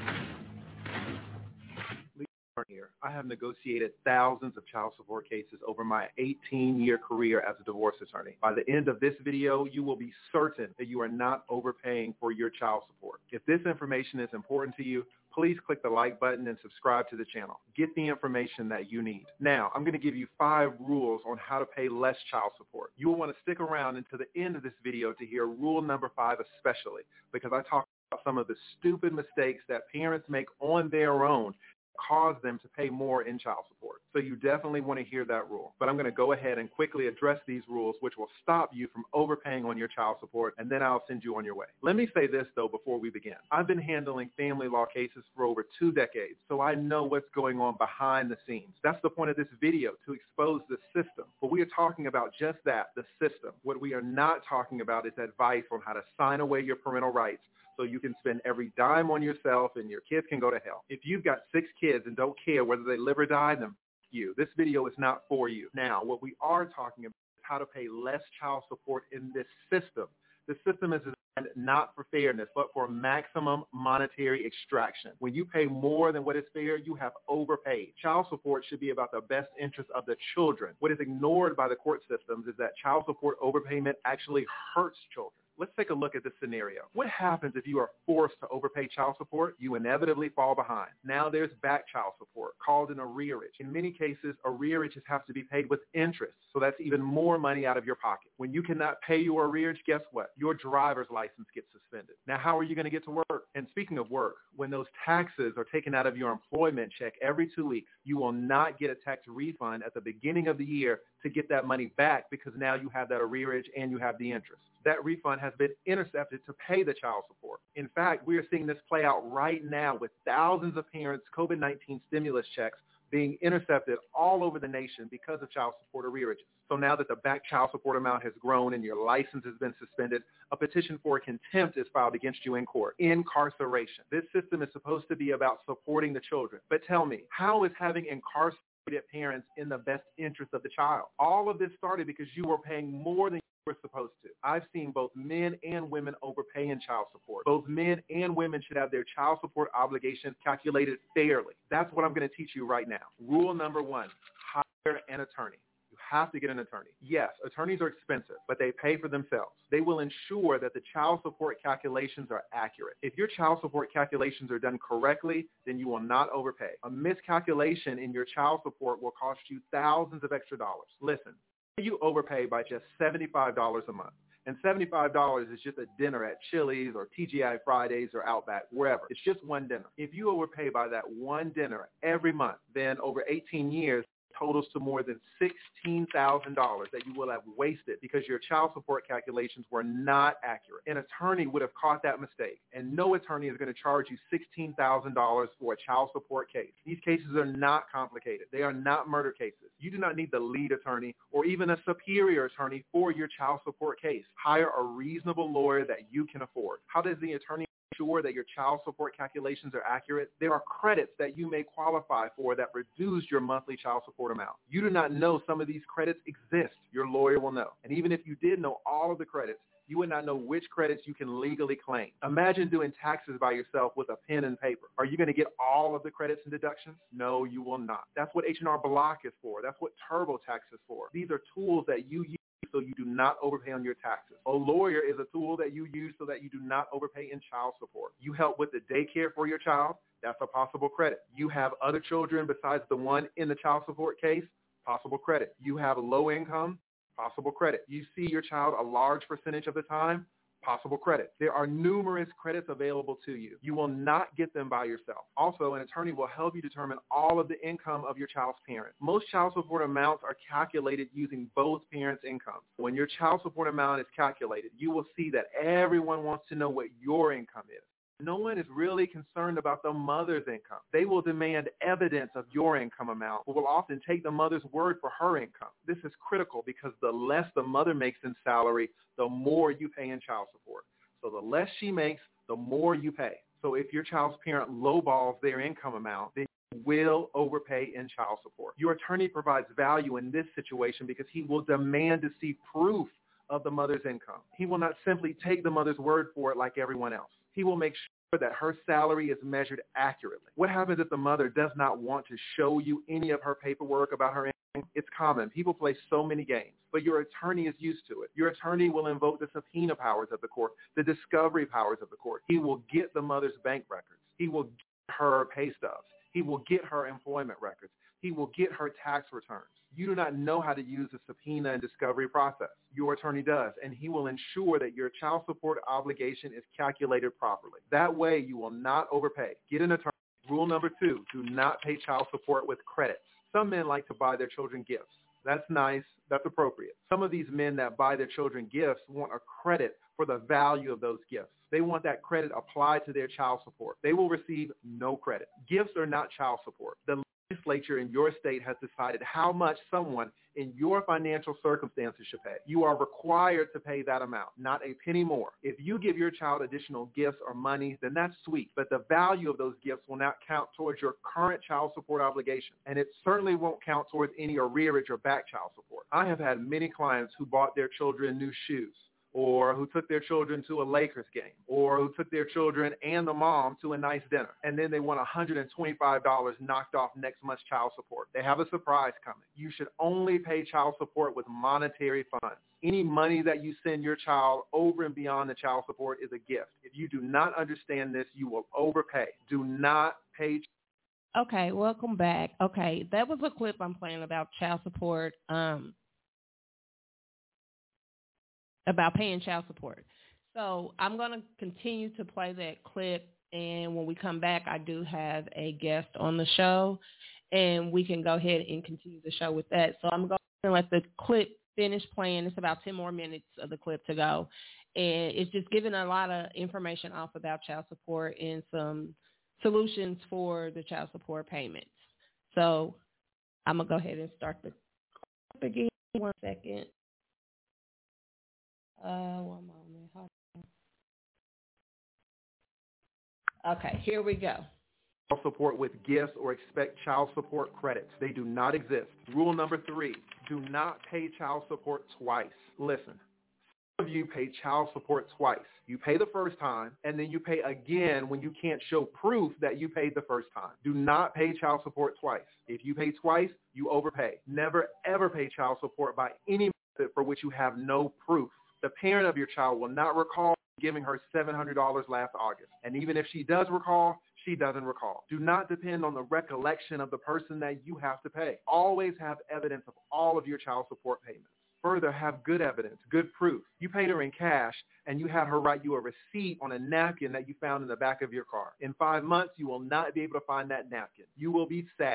Here. I have negotiated thousands of child support cases over my eighteen-year career as a divorce attorney. By the end of this video, you will be certain that you are not overpaying for your child support. If this information is important to you, please click the like button and subscribe to the channel. Get the information that you need. Now, I'm going to give you five rules on how to pay less child support. You will want to stick around until the end of this video to hear rule number five especially, because I talk about some of the stupid mistakes that parents make on their own cause them to pay more in child support. So you definitely want to hear that rule. But I'm going to go ahead and quickly address these rules, which will stop you from overpaying on your child support, and then I'll send you on your way. Let me say this, though, before we begin. I've been handling family law cases for over two decades, so I know what's going on behind the scenes. That's the point of this video, to expose the system. But we are talking about just that, the system. What we are not talking about is advice on how to sign away your parental rights so you can spend every dime on yourself and your kids can go to hell. If you've got six kids and don't care whether they live or die, then you. This video is not for you. Now, what we are talking about is how to pay less child support in this system. The system is designed not for fairness, but for maximum monetary extraction. When you pay more than what is fair, you have overpaid. Child support should be about the best interest of the children. What is ignored by the court systems is that child support overpayment actually hurts children. Let's take a look at this scenario. What happens if you are forced to overpay child support? You inevitably fall behind. Now there's back child support, called an arrearage. In many cases, arrearages have to be paid with interest, so that's even more money out of your pocket. When you cannot pay your arrearage, guess what? Your driver's license gets suspended. Now, how are you going to get to work? And speaking of work, when those taxes are taken out of your employment check every two weeks, you will not get a tax refund at the beginning of the year to get that money back, because now you have that arrearage and you have the interest. That refund has been intercepted to pay the child support. In fact, we are seeing this play out right now with thousands of parents' COVID nineteen stimulus checks being intercepted all over the nation because of child support arrearages. So now that the back child support amount has grown and your license has been suspended, a petition for contempt is filed against you in court. Incarceration. This system is supposed to be about supporting the children. But tell me, how is having incarcerated parents in the best interest of the child? All of this started because you were paying more than we're supposed to. I've seen both men and women overpay in child support. Both men and women should have their child support obligation calculated fairly. That's what I'm going to teach you right now. Rule number one, hire an attorney. You have to get an attorney. Yes, attorneys are expensive, but they pay for themselves. They will ensure that the child support calculations are accurate. If your child support calculations are done correctly, then you will not overpay. A miscalculation in your child support will cost you thousands of extra dollars. Listen. You overpay by just seventy-five dollars a month. And seventy-five dollars is just a dinner at Chili's or T G I Fridays or Outback, wherever. It's just one dinner. If you overpay by that one dinner every month, then over eighteen years, totals to more than sixteen thousand dollars that you will have wasted because your child support calculations were not accurate. An attorney would have caught that mistake, and no attorney is going to charge you sixteen thousand dollars for a child support case. These cases are not complicated. They are not murder cases. You do not need the lead attorney or even a superior attorney for your child support case. Hire a reasonable lawyer that you can afford. How does the attorney sure that your child support calculations are accurate? There are credits that you may qualify for that reduce your monthly child support amount. You do not know some of these credits exist. Your lawyer will know. And even if you did know all of the credits, you would not know which credits you can legally claim. Imagine doing taxes by yourself with a pen and paper. Are you going to get all of the credits and deductions? No, you will not. That's what H and R Block is for. That's what TurboTax is for. These are tools that you use so you do not overpay on your taxes. A lawyer is a tool that you use so that you do not overpay in child support. You help with the daycare for your child, that's a possible credit. You have other children besides the one in the child support case, possible credit. You have low income, possible credit. You see your child a large percentage of the time, possible credit. There are numerous credits available to you. You will not get them by yourself. Also, an attorney will help you determine all of the income of your child's parent. Most child support amounts are calculated using both parents' incomes. When your child support amount is calculated, you will see that everyone wants to know what your income is. No one is really concerned about the mother's income. They will demand evidence of your income amount, but will often take the mother's word for her income. This is critical because the less the mother makes in salary, the more you pay in child support. So the less she makes, the more you pay. So if your child's parent lowballs their income amount, then you will overpay in child support. Your attorney provides value in this situation because he will demand to see proof of the mother's income. He will not simply take the mother's word for it like everyone else. He will make sure that her salary is measured accurately. What happens if the mother does not want to show you any of her paperwork about her income? It's common. People play so many games, but your attorney is used to it. Your attorney will invoke the subpoena powers of the court, the discovery powers of the court. He will get the mother's bank records. He will get her pay stubs. He will get her employment records. He will get her tax returns. You do not know how to use the subpoena and discovery process. Your attorney does, and he will ensure that your child support obligation is calculated properly. That way, you will not overpay. Get an attorney. Rule number two, do not pay child support with credits. Some men like to buy their children gifts. That's nice. That's appropriate. Some of these men that buy their children gifts want a credit for the value of those gifts. They want that credit applied to their child support. They will receive no credit. Gifts are not child support. The legislature in your state has decided how much someone in your financial circumstances should pay. You are required to pay that amount, not a penny more. If you give your child additional gifts or money, then that's sweet, but the value of those gifts will not count towards your current child support obligation, and it certainly won't count towards any arrearage or back child support. I have had many clients who bought their children new shoes, or who took their children to a Lakers game, or who took their children and the mom to a nice dinner, and then they want one hundred twenty-five dollars knocked off next month's child support. They have a surprise coming. You should only pay child support with monetary funds. Any money that you send your child over and beyond the child support is a gift. If you do not understand this, you will overpay. Do not pay. Okay, welcome back. Okay, that was a clip I'm playing about child support. Um, about paying child support. So I'm going to continue to play that clip, and when we come back, I do have a guest on the show, and we can go ahead and continue the show with that. So I'm going to let the clip finish playing. It's about ten more minutes of the clip to go, and it's just giving a lot of information off about child support and some solutions for the child support payments. So I'm going to go ahead and start the clip again. One second. Uh, one moment. Hold on. Okay, here we go. Child support with gifts or expect child support credits. They do not exist. Rule number three, do not pay child support twice. Listen, some of you pay child support twice. You pay the first time, and then you pay again when you can't show proof that you paid the first time. Do not pay child support twice. If you pay twice, you overpay. Never, ever pay child support by any method for which you have no proof. The parent of your child will not recall giving her seven hundred dollars last August. And even if she does recall, she doesn't recall. Do not depend on the recollection of the person that you have to pay. Always have evidence of all of your child support payments. Further, have good evidence, good proof. You paid her in cash, and you had her write you a receipt on a napkin that you found in the back of your car. In five months, you will not be able to find that napkin. You will be sad.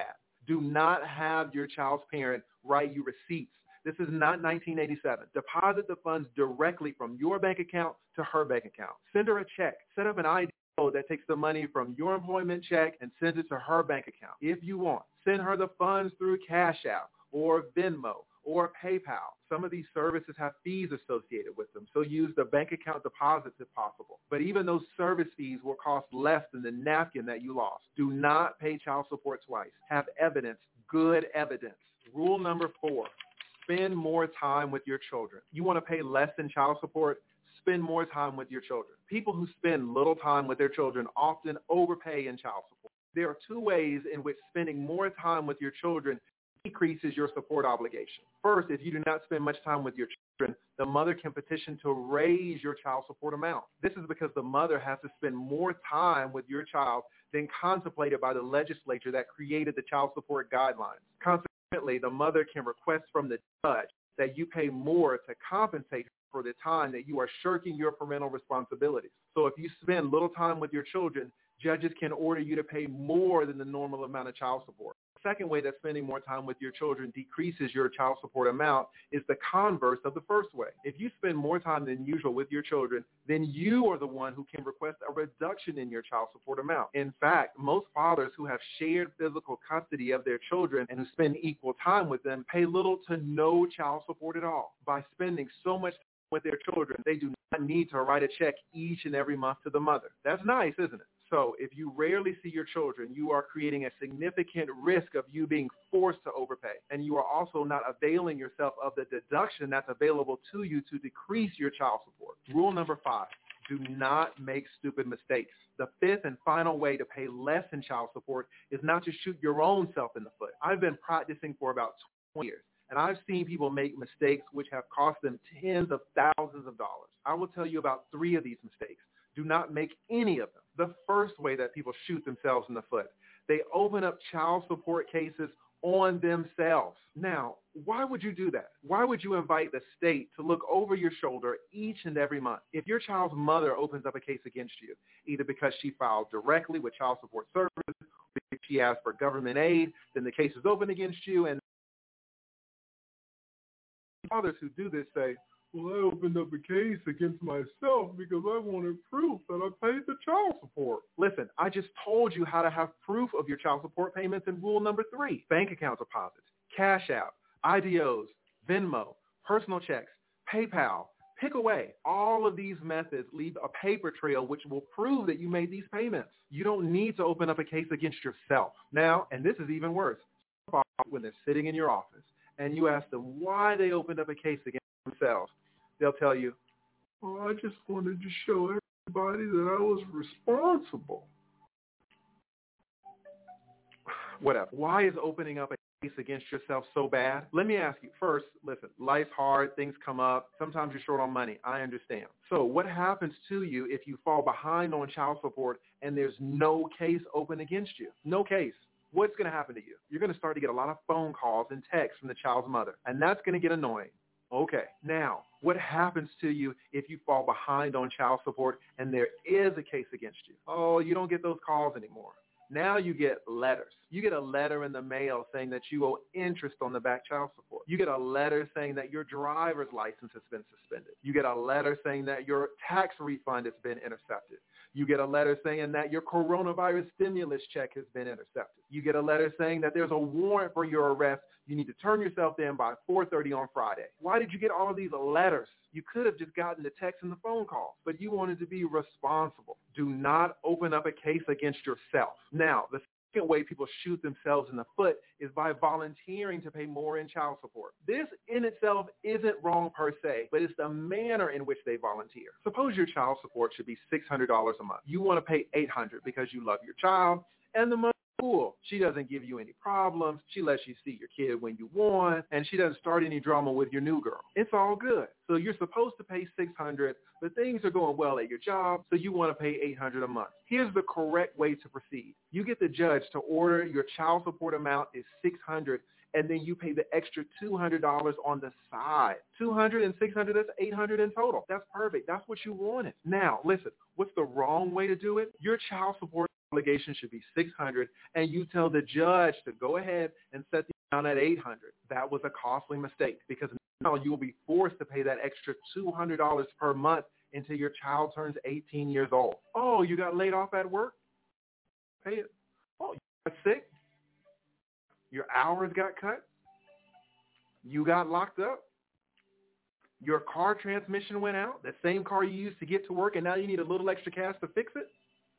Do not have your child's parent write you receipts. This is not nineteen eighty-seven. Deposit the funds directly from your bank account to her bank account. Send her a check. Set up an I D code that takes the money from your employment check and sends it to her bank account. If you want, send her the funds through Cash App or Venmo or PayPal. Some of these services have fees associated with them, so use the bank account deposits if possible. But even those service fees will cost less than the napkin that you lost. Do not pay child support twice. Have evidence, good evidence. Rule number four, spend more time with your children. You want to pay less than child support? Spend more time with your children. People who spend little time with their children often overpay in child support. There are two ways in which spending more time with your children decreases your support obligation. First, if you do not spend much time with your children, the mother can petition to raise your child support amount. This is because the mother has to spend more time with your child than contemplated by the legislature that created the child support guidelines. Consequently, the mother can request from the judge that you pay more to compensate for the time that you are shirking your parental responsibilities. So if you spend little time with your children, judges can order you to pay more than the normal amount of child support. The second way that spending more time with your children decreases your child support amount is the converse of the first way. If you spend more time than usual with your children, then you are the one who can request a reduction in your child support amount. In fact, most fathers who have shared physical custody of their children and who spend equal time with them pay little to no child support at all. By spending so much time with their children, they do not need to write a check each and every month to the mother. That's nice, isn't it? So if you rarely see your children, you are creating a significant risk of you being forced to overpay. And you are also not availing yourself of the deduction that's available to you to decrease your child support. Rule number five, do not make stupid mistakes. The fifth and final way to pay less in child support is not to shoot your own self in the foot. I've been practicing for about twenty years, and I've seen people make mistakes which have cost them tens of thousands of dollars. I will tell you about three of these mistakes. Do not make any of them. The first way that people shoot themselves in the foot, they open up child support cases on themselves. Now, why would you do that? Why would you invite the state to look over your shoulder each and every month? If your child's mother opens up a case against you, either because she filed directly with Child Support Services, or if she asked for government aid, then the case is open against you. And fathers who do this say, well, I opened up a case against myself because I wanted proof that I paid the child support. Listen, I just told you how to have proof of your child support payments in rule number three. Bank account deposits, Cash App, I D Os, Venmo, personal checks, PayPal. Pick away. All of these methods leave a paper trail which will prove that you made these payments. You don't need to open up a case against yourself. Now, and this is even worse, when they're sitting in your office and you ask them why they opened up a case against themselves, they'll tell you, oh, I just wanted to show everybody that I was responsible. Whatever. Why is opening up a case against yourself so bad? Let me ask you first, listen, life's hard, things come up, sometimes you're short on money, I understand. So what happens to you if you fall behind on child support and there's no case open against you? No case. What's going to happen to you? You're going to start to get a lot of phone calls and texts from the child's mother, and that's going to get annoying. Okay, now, what happens to you if you fall behind on child support and there is a case against you? Oh, you don't get those calls anymore. Now you get letters. You get a letter in the mail saying that you owe interest on the back child support. You get a letter saying that your driver's license has been suspended. You get a letter saying that your tax refund has been intercepted. You get a letter saying that your coronavirus stimulus check has been intercepted. You get a letter saying that there's a warrant for your arrest. You need to turn yourself in by four thirty on Friday. Why did you get all of these letters? You could have just gotten the text and the phone call, but you wanted to be responsible. Do not open up a case against yourself. Now, the second way people shoot themselves in the foot is by volunteering to pay more in child support. This in itself isn't wrong per se, but it's the manner in which they volunteer. Suppose your child support should be six hundred dollars a month. You want to pay eight hundred dollars because you love your child, and the money is cool. She doesn't give you any problems. She lets you see your kid when you want, and she doesn't start any drama with your new girl. It's all good. So you're supposed to pay six hundred dollars, but things are going well at your job, so you want to pay eight hundred dollars a month. Here's the correct way to proceed. You get the judge to order your child support amount is six hundred dollars, and then you pay the extra two hundred dollars on the side. two hundred dollars and six hundred dollars, that's eight hundred dollars in total. That's perfect. That's what you wanted. Now, listen, what's the wrong way to do it? Your child support obligation should be six hundred dollars, and you tell the judge to go ahead and set the amount at eight hundred dollars. That was a costly mistake because now you will be forced to pay that extra two hundred dollars per month until your child turns eighteen years old. Oh, you got laid off at work? Pay it. Oh, you got sick? Your hours got cut? You got locked up? Your car transmission went out? That same car you used to get to work, and now you need a little extra cash to fix it?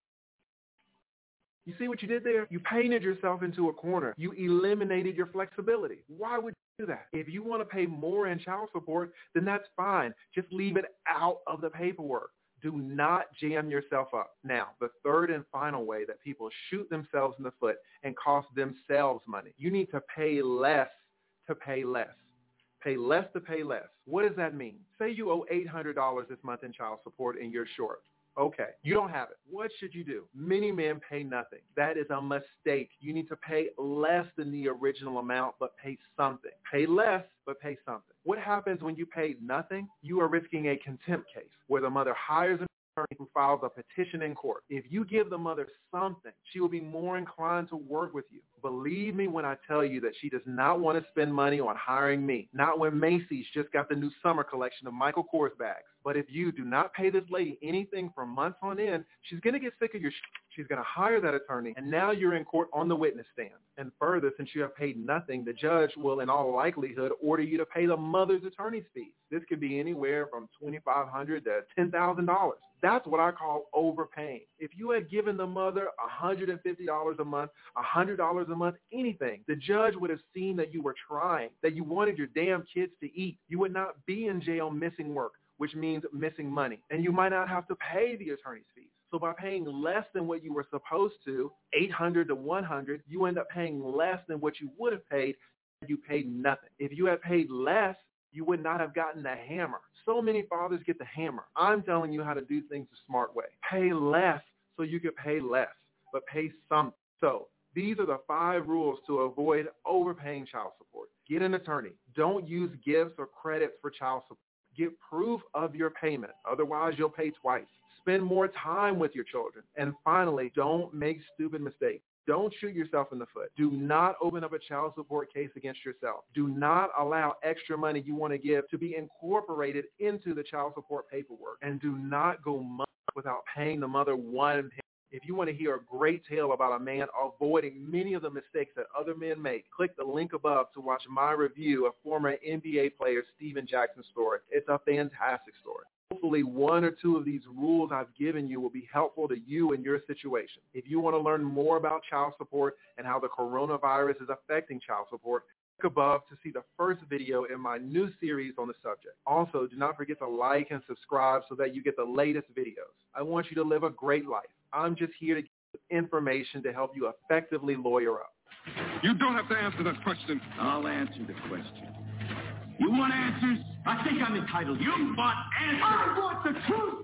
You see what you did there? You painted yourself into a corner. You eliminated your flexibility. Why would you do that? If you want to pay more in child support, then that's fine. Just leave it out of the paperwork. Do not jam yourself up. Now, the third and final way that people shoot themselves in the foot and cost themselves money. You need to pay less to pay less. Pay less to pay less. What does that mean? Say you owe eight hundred dollars this month in child support and you're short. Okay, you don't have it. What should you do? Many men pay nothing. That is a mistake. You need to pay less than the original amount, but pay something. Pay less, but pay something. What happens when you pay nothing? You are risking a contempt case where the mother hires an attorney who files a petition in court. If you give the mother something, she will be more inclined to work with you. Believe me when I tell you that she does not want to spend money on hiring me. Not when Macy's just got the new summer collection of Michael Kors bags. But if you do not pay this lady anything for months on end, she's going to get sick of your sh- She's going to hire that attorney, and now you're in court on the witness stand. And further, since you have paid nothing, the judge will, in all likelihood, order you to pay the mother's attorney's fees. This could be anywhere from twenty-five hundred dollars to ten thousand dollars. That's what I call overpaying. If you had given the mother one hundred fifty dollars a month, one hundred dollars a month, anything, the judge would have seen that you were trying, that you wanted your damn kids to eat. You would not be in jail missing work, which means missing money. And you might not have to pay the attorney's fees. So by paying less than what you were supposed to, eight hundred to one hundred, you end up paying less than what you would have paid if you paid nothing. If you had paid less, you would not have gotten the hammer. So many fathers get the hammer. I'm telling you how to do things the smart way. Pay less so you can pay less, but pay something. So these are the five rules to avoid overpaying child support. Get an attorney. Don't use gifts or credits for child support. Get proof of your payment. Otherwise, you'll pay twice. Spend more time with your children. And finally, don't make stupid mistakes. Don't shoot yourself in the foot. Do not open up a child support case against yourself. Do not allow extra money you want to give to be incorporated into the child support paperwork. And do not go months without paying the mother one penny. If you want to hear a great tale about a man avoiding many of the mistakes that other men make, click the link above to watch my review of former N B A player Steven Jackson's story. It's a fantastic story. Hopefully one or two of these rules I've given you will be helpful to you in your situation. If you want to learn more about child support and how the coronavirus is affecting child support, click above to see the first video in my new series on the subject. Also, do not forget to like and subscribe so that you get the latest videos. I want you to live a great life. I'm just here to give you information to help you effectively lawyer up. You don't have to answer that question. I'll answer the question. You want answers? I think I'm entitled. You want answers? I want the truth.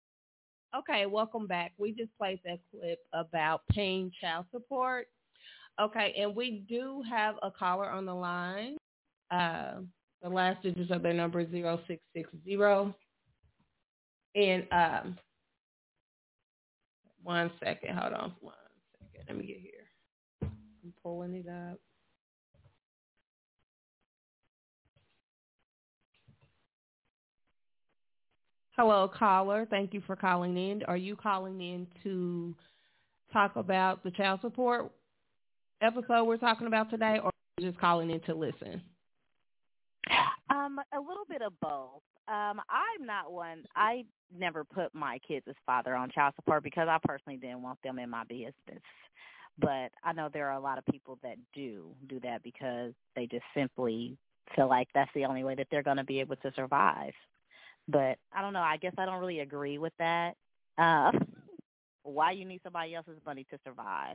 Okay, welcome back. We just played that clip about paying child support. Okay, and we do have a caller on the line. Uh, the last digits of their number is zero six six zero. And um, one second, hold on one second. Let me get here. I'm pulling it up. Hello, caller. Thank you for calling in. Are you calling in to talk about the child support episode we're talking about today, or just calling in to listen? Um, a little bit of both. Um, I'm not one. I never put my kids' father on child support because I personally didn't want them in my business. But I know there are a lot of people that do do that because they just simply feel like that's the only way that they're going to be able to survive. But I don't know. I guess I don't really agree with that. Uh, why you need somebody else's money to survive?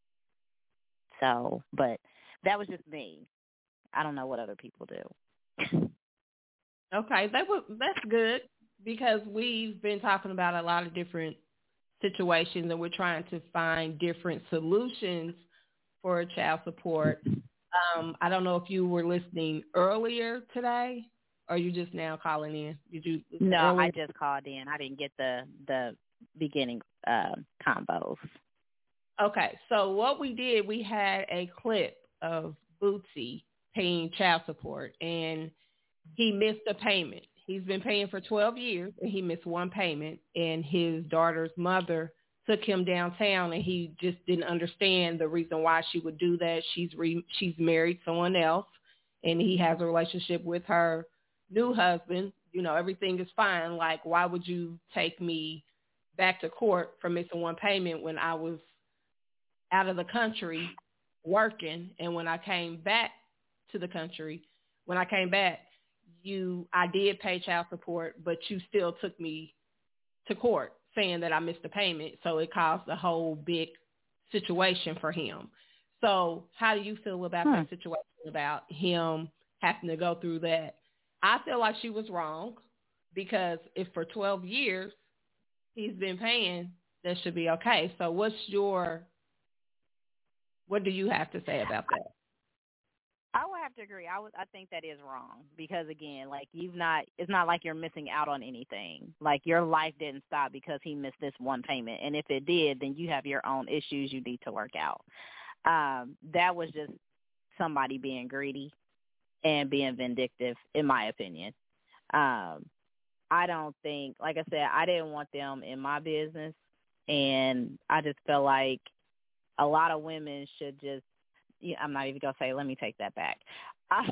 So, but that was just me. I don't know what other people do. Okay, that was that's good because we've been talking about a lot of different situations and we're trying to find different solutions for child support. Um, I don't know if you were listening earlier today. Or are you just now calling in? Did you? No, earlier? I just called in. I didn't get the the beginning uh, combos. Okay, so what we did, we had a clip of Bootsy paying child support, and he missed a payment. He's been paying for twelve years, and he missed one payment, and his daughter's mother took him downtown, and he just didn't understand the reason why she would do that. She's re- she's married someone else, and he has a relationship with her new husband. You know, everything is fine. Like, why would you take me back to court for missing one payment when I was out of the country working, and when I came back to the country, when I came back, you, I did pay child support, but you still took me to court saying that I missed a payment. So it caused a whole big situation for him. So how do you feel about hmm. that situation, about him having to go through that? I feel like she was wrong, because if for twelve years he's been paying, that should be okay. So what's your, what do you have to say about that? I would have to agree. I would. I think that is wrong, because again, like, you've not. It's not like you're missing out on anything. Like, your life didn't stop because he missed this one payment, and if it did, then you have your own issues you need to work out. Um, that was just somebody being greedy and being vindictive, in my opinion. Um, I don't think, like I said, I didn't want them in my business, and I just feel like a lot of women should just. Yeah, I'm not even going to say, let me take that back. I,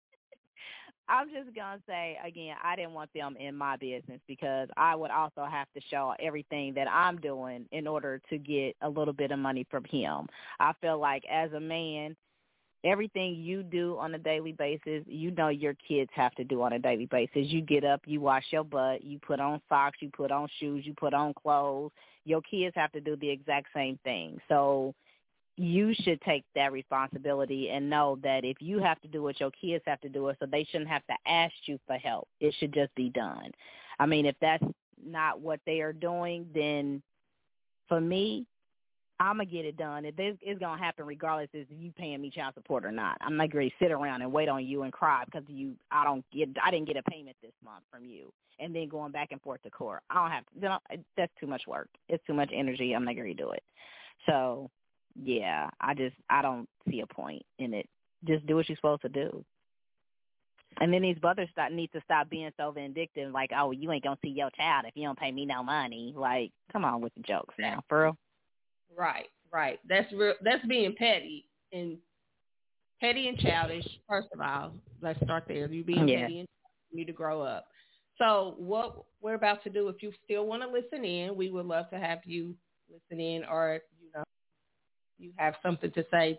I'm just going to say, again, I didn't want them in my business, because I would also have to show everything that I'm doing in order to get a little bit of money from him. I feel like as a man, everything you do on a daily basis, you know your kids have to do on a daily basis. You get up, you wash your butt, you put on socks, you put on shoes, you put on clothes. Your kids have to do the exact same thing. So you should take that responsibility and know that if you have to do it, your kids have to do it, so they shouldn't have to ask you for help. It should just be done. I mean, if that's not what they are doing, then for me, I'm going to get it done. It, it's going to happen regardless if you paying me child support or not. I'm not going to sit around and wait on you and cry because you I don't get I didn't get a payment this month from you, and then going back and forth to court. I don't have to. You know, that's too much work. It's too much energy. I'm not going to do it. So yeah, I just, I don't see a point in it. Just do what you're supposed to do. And then these brothers start, need to stop being so vindictive, like, oh, you ain't going to see your child if you don't pay me no money. Like, come on with the jokes now, for real. Right, right. That's real. That's being petty and petty and childish. First of all, let's start there. You being yeah. petty and you need to grow up. So what we're about to do, if you still want to listen in, we would love to have you listen in, or you have something to say,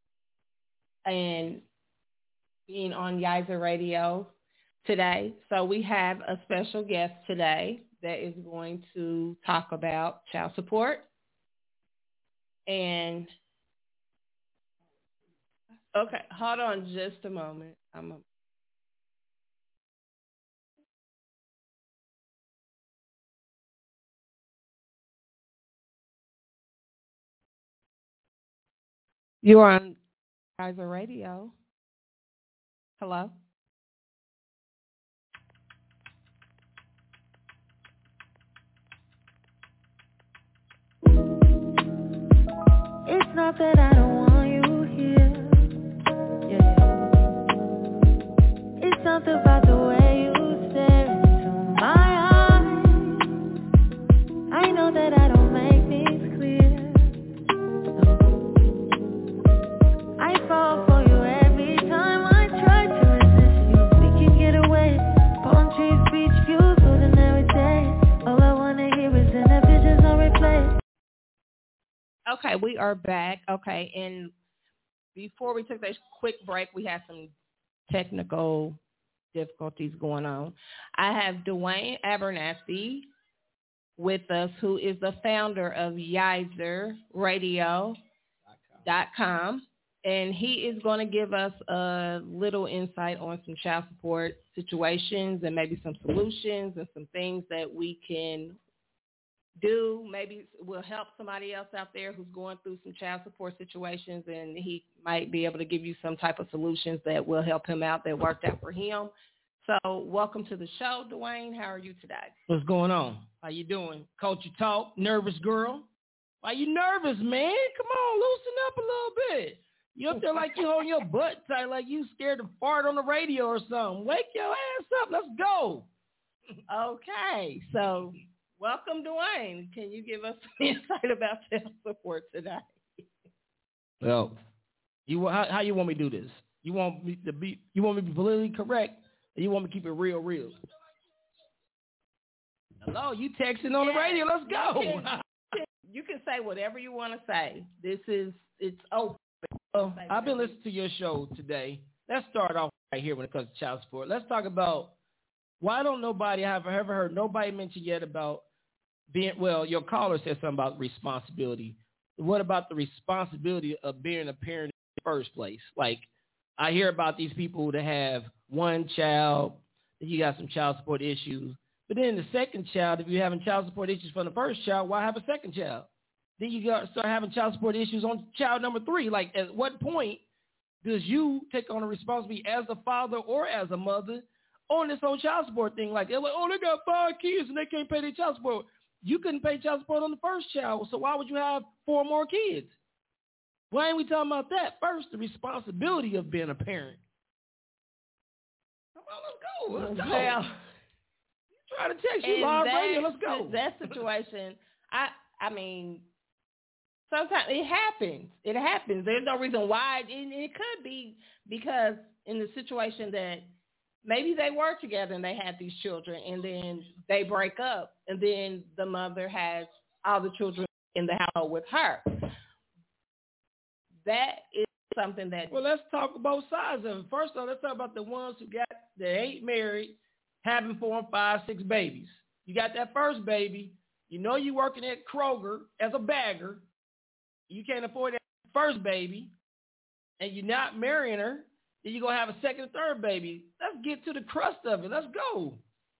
and being on Yizer Radio today. So we have a special guest today that is going to talk about child support. And okay, hold on just a moment. I'm a You are on Yizer Radio. Hello? It's not that I don't want you here. Yeah. It's something about the way you stare into my eyes. I know that I don't make things clear. I fall for you every time I try to resist you. We can get away. Palm trees, beach views, ordinary day. All I wanna hear is in the visions on replay. Okay, we are back. Okay, and before we took this quick break, we had some technical difficulties going on. I have Dwayne Abernathy with us, who is the founder of Yizer Radio dot com, and he is going to give us a little insight on some child support situations and maybe some solutions and some things that we can do. Maybe will help somebody else out there who's going through some child support situations, and he might be able to give you some type of solutions that will help him out, that worked out for him. So welcome to the show, Dwayne. How are you today? What's going on? How you doing? Culture Talk, nervous girl? Why you nervous, man? Come on, loosen up a little bit. You up there like you on your butt tight, like you scared to fart on the radio or something. Wake your ass up. Let's go. Okay, so welcome, Dwayne. Can you give us some insight about child support today? Well, you how, how you want me to do this? You want me to be? You want me to be politically correct, or you want me to keep it real, real? Hello, you texting on the radio? Let's go. You can, you can say whatever you want to say. This is it's open. Well, I've been listening to your show today. Let's start off right here when it comes to child support. Let's talk about why don't nobody have ever heard nobody mention yet about being. Well, your caller said something about responsibility. What about the responsibility of being a parent in the first place? Like, I hear about these people that have one child, that you got some child support issues. But then the second child, if you're having child support issues from the first child, why have a second child? Then you got start having child support issues on child number three. Like, at what point does you take on a responsibility as a father or as a mother on this whole child support thing? Like, they're like, oh, they got five kids and they can't pay their child support. You couldn't pay child support on the first child, so why would you have four more kids? Why ain't we talking about that first, the responsibility of being a parent? Come on, let's go. Let's go. Well, try to text you live radio. Let's go. That situation, I I mean, sometimes it happens. It happens. There's no reason why. And it could be because in the situation that maybe they were together and they had these children, and then they break up, and then the mother has all the children in the household with her. That is something that... Well, let's talk both sides of it. First of all, let's talk about the ones who got, that ain't married, having four and five, six babies. You got that first baby. You know you working at Kroger as a bagger. You can't afford that first baby, and you're not marrying her. Then you're going to have a second and third baby. Let's get to the crust of it. Let's go.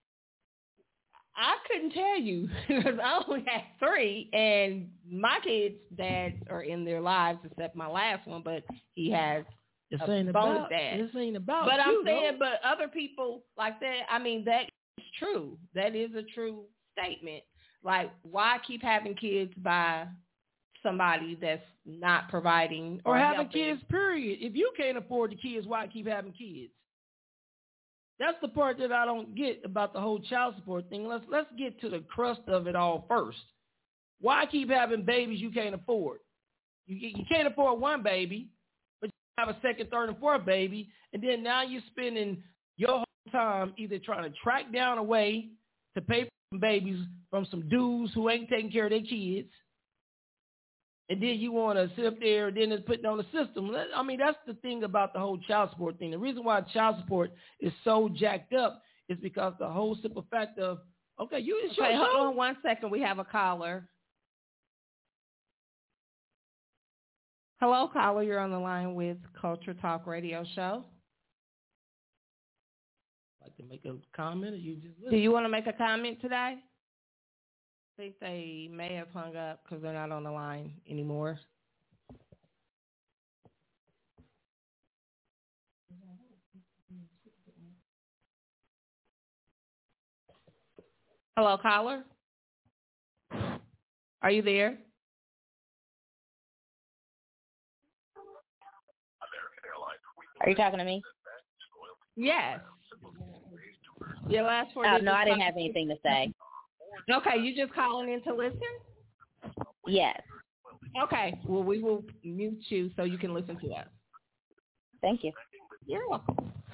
I couldn't tell you because I only had three, and my kids' dads are in their lives except my last one, but he has this a ain't bonus about, dad. This ain't about But you, I'm saying, though. but other people like that, I mean, that is true. That is a true statement. Like, why keep having kids by somebody that's not providing or, or having helping? Kids, period. If you can't afford the kids, why keep having kids? That's the part that I don't get about the whole child support thing. Let's let's get to the crust of it all first. Why keep having babies you can't afford? You you can't afford one baby, but you have a second, third, and fourth baby, and then now you're spending your whole time either trying to track down a way to pay for some babies from some dudes who ain't taking care of their kids. And then you want to sit up there and then it's putting on the system. I mean, that's the thing about the whole child support thing. The reason why child support is so jacked up is because the whole simple fact of, okay, you it's Okay, your hold show. on one second. We have a caller. Hello, caller. You're on the line with Culture Talk Radio Show. Like to make a comment, or you just listen? Do you want to make a comment today? I think they may have hung up because they're not on the line anymore. Hello, caller. Are you there? Are you talking to me? Yes. Your last four Oh, digits. no, I didn't have anything to say. Okay, you just calling in to listen? Yes. Okay, well, we will mute you so you can listen to us. Thank you. You're welcome.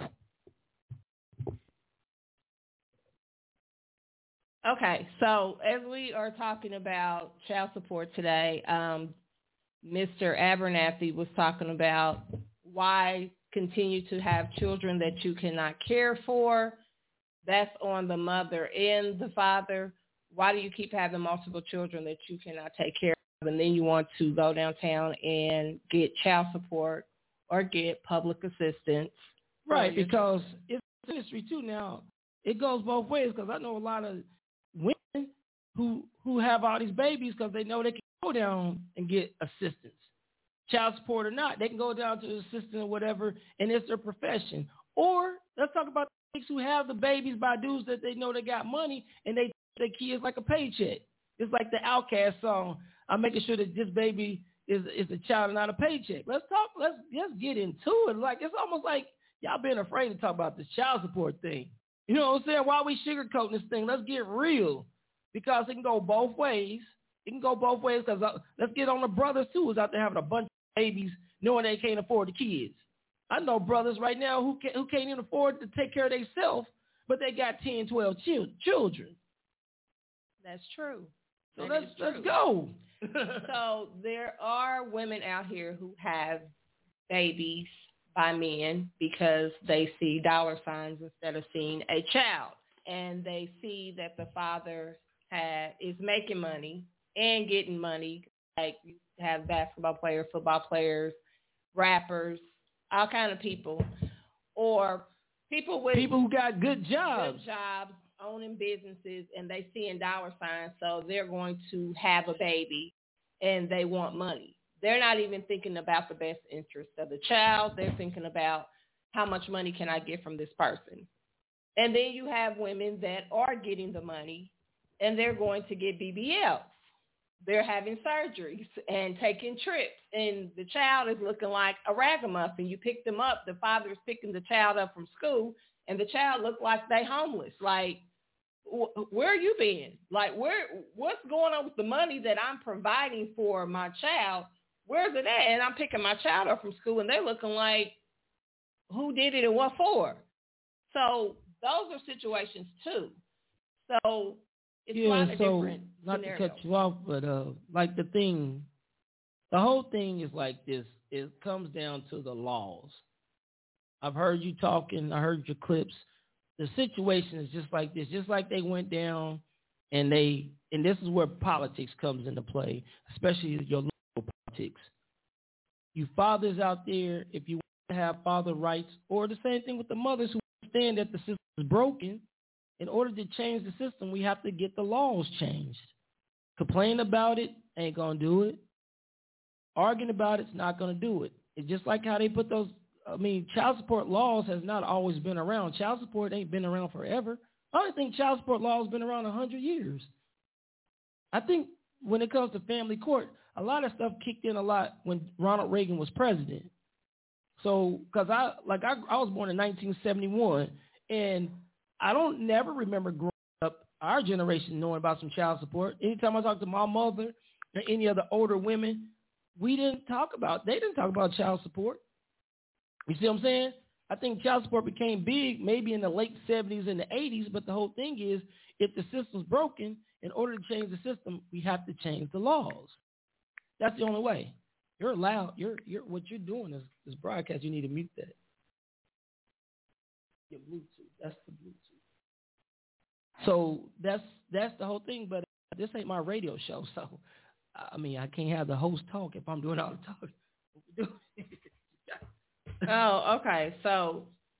Okay, so as we are talking about child support today, um, Mister Abernathy was talking about why continue to have children that you cannot care for. That's on the mother and the father. Why do you keep having multiple children that you cannot take care of? And then you want to go downtown and get child support or get public assistance. Right, because it's industry too now. It goes both ways because I know a lot of women who who have all these babies because they know they can go down and get assistance. Child support or not, they can go down to the assistant or whatever, and it's their profession. Or let's talk about the chicks who have the babies by dudes that they know they got money and they their kids like a paycheck. It's like the Outkast song. I'm making sure that this baby is is a child and not a paycheck. Let's talk. Let's let's get into it. Like it's almost like y'all been afraid to talk about this child support thing. You know what I'm saying? Why are we sugarcoating this thing? Let's get real, because it can go both ways. It can go both ways because uh, let's get on the brothers too who's out there having a bunch of babies knowing they can't afford the kids. I know brothers right now who can't, who can't even afford to take care of themselves, but they got ten, twelve chil- children. That's true. So That let's is true. let's go. So there are women out here who have babies by men because they see dollar signs instead of seeing a child, and they see that the father had, is making money and getting money. Like you have basketball players, football players, rappers, all kind of people, or people with people who got good jobs, good jobs, owning businesses, and they seeing dollar signs, so they're going to have a baby, and they want money. They're not even thinking about the best interest of the child. They're thinking about how much money can I get from this person. And then you have women that are getting the money, and they're going to get B B Ls. They're having surgeries and taking trips, and the child is looking like a ragamuffin. You pick them up, the father's picking the child up from school, and the child look like they homeless. Like, wh- where you been? Like, where? What's going on with the money that I'm providing for my child? Where's it at? And I'm picking my child up from school, and they're looking like, who did it and what for? So those are situations too. So it's yeah, a lot of so different not scenarios. to cut you off, but uh, like the thing, the whole thing is like this. It comes down to the laws. I've heard you talking. I heard your clips. The situation is just like this. Just like they went down, and they and this is where politics comes into play, especially your local politics. You fathers out there, if you want to have father rights, or the same thing with the mothers who understand that the system is broken. In order to change the system, we have to get the laws changed. Complain about it, ain't going to do it. Arguing about it's not going to do it. It's just like how they put those, I mean, child support laws has not always been around. Child support ain't been around forever. I don't think child support law has been around one hundred years. I think when it comes to family court, a lot of stuff kicked in a lot when Ronald Reagan was president. So, because I, like, I, I was born in nineteen seventy-one, and I don't never remember growing up, our generation, knowing about some child support. Anytime I talk to my mother or any of the older women, we didn't talk about, they didn't talk about child support. You see what I'm saying? I think child support became big maybe in the late seventies and the eighties, but the whole thing is, if the system's broken, in order to change the system, we have to change the laws. That's the only way. You're allowed, you're, you're, what you're doing is, is broadcast. You need to mute that. Your Bluetooth, that's the Bluetooth. So that's that's the whole thing, but this ain't my radio show, so I mean I can't have the host talk if I'm doing all the talking. Oh, okay. So,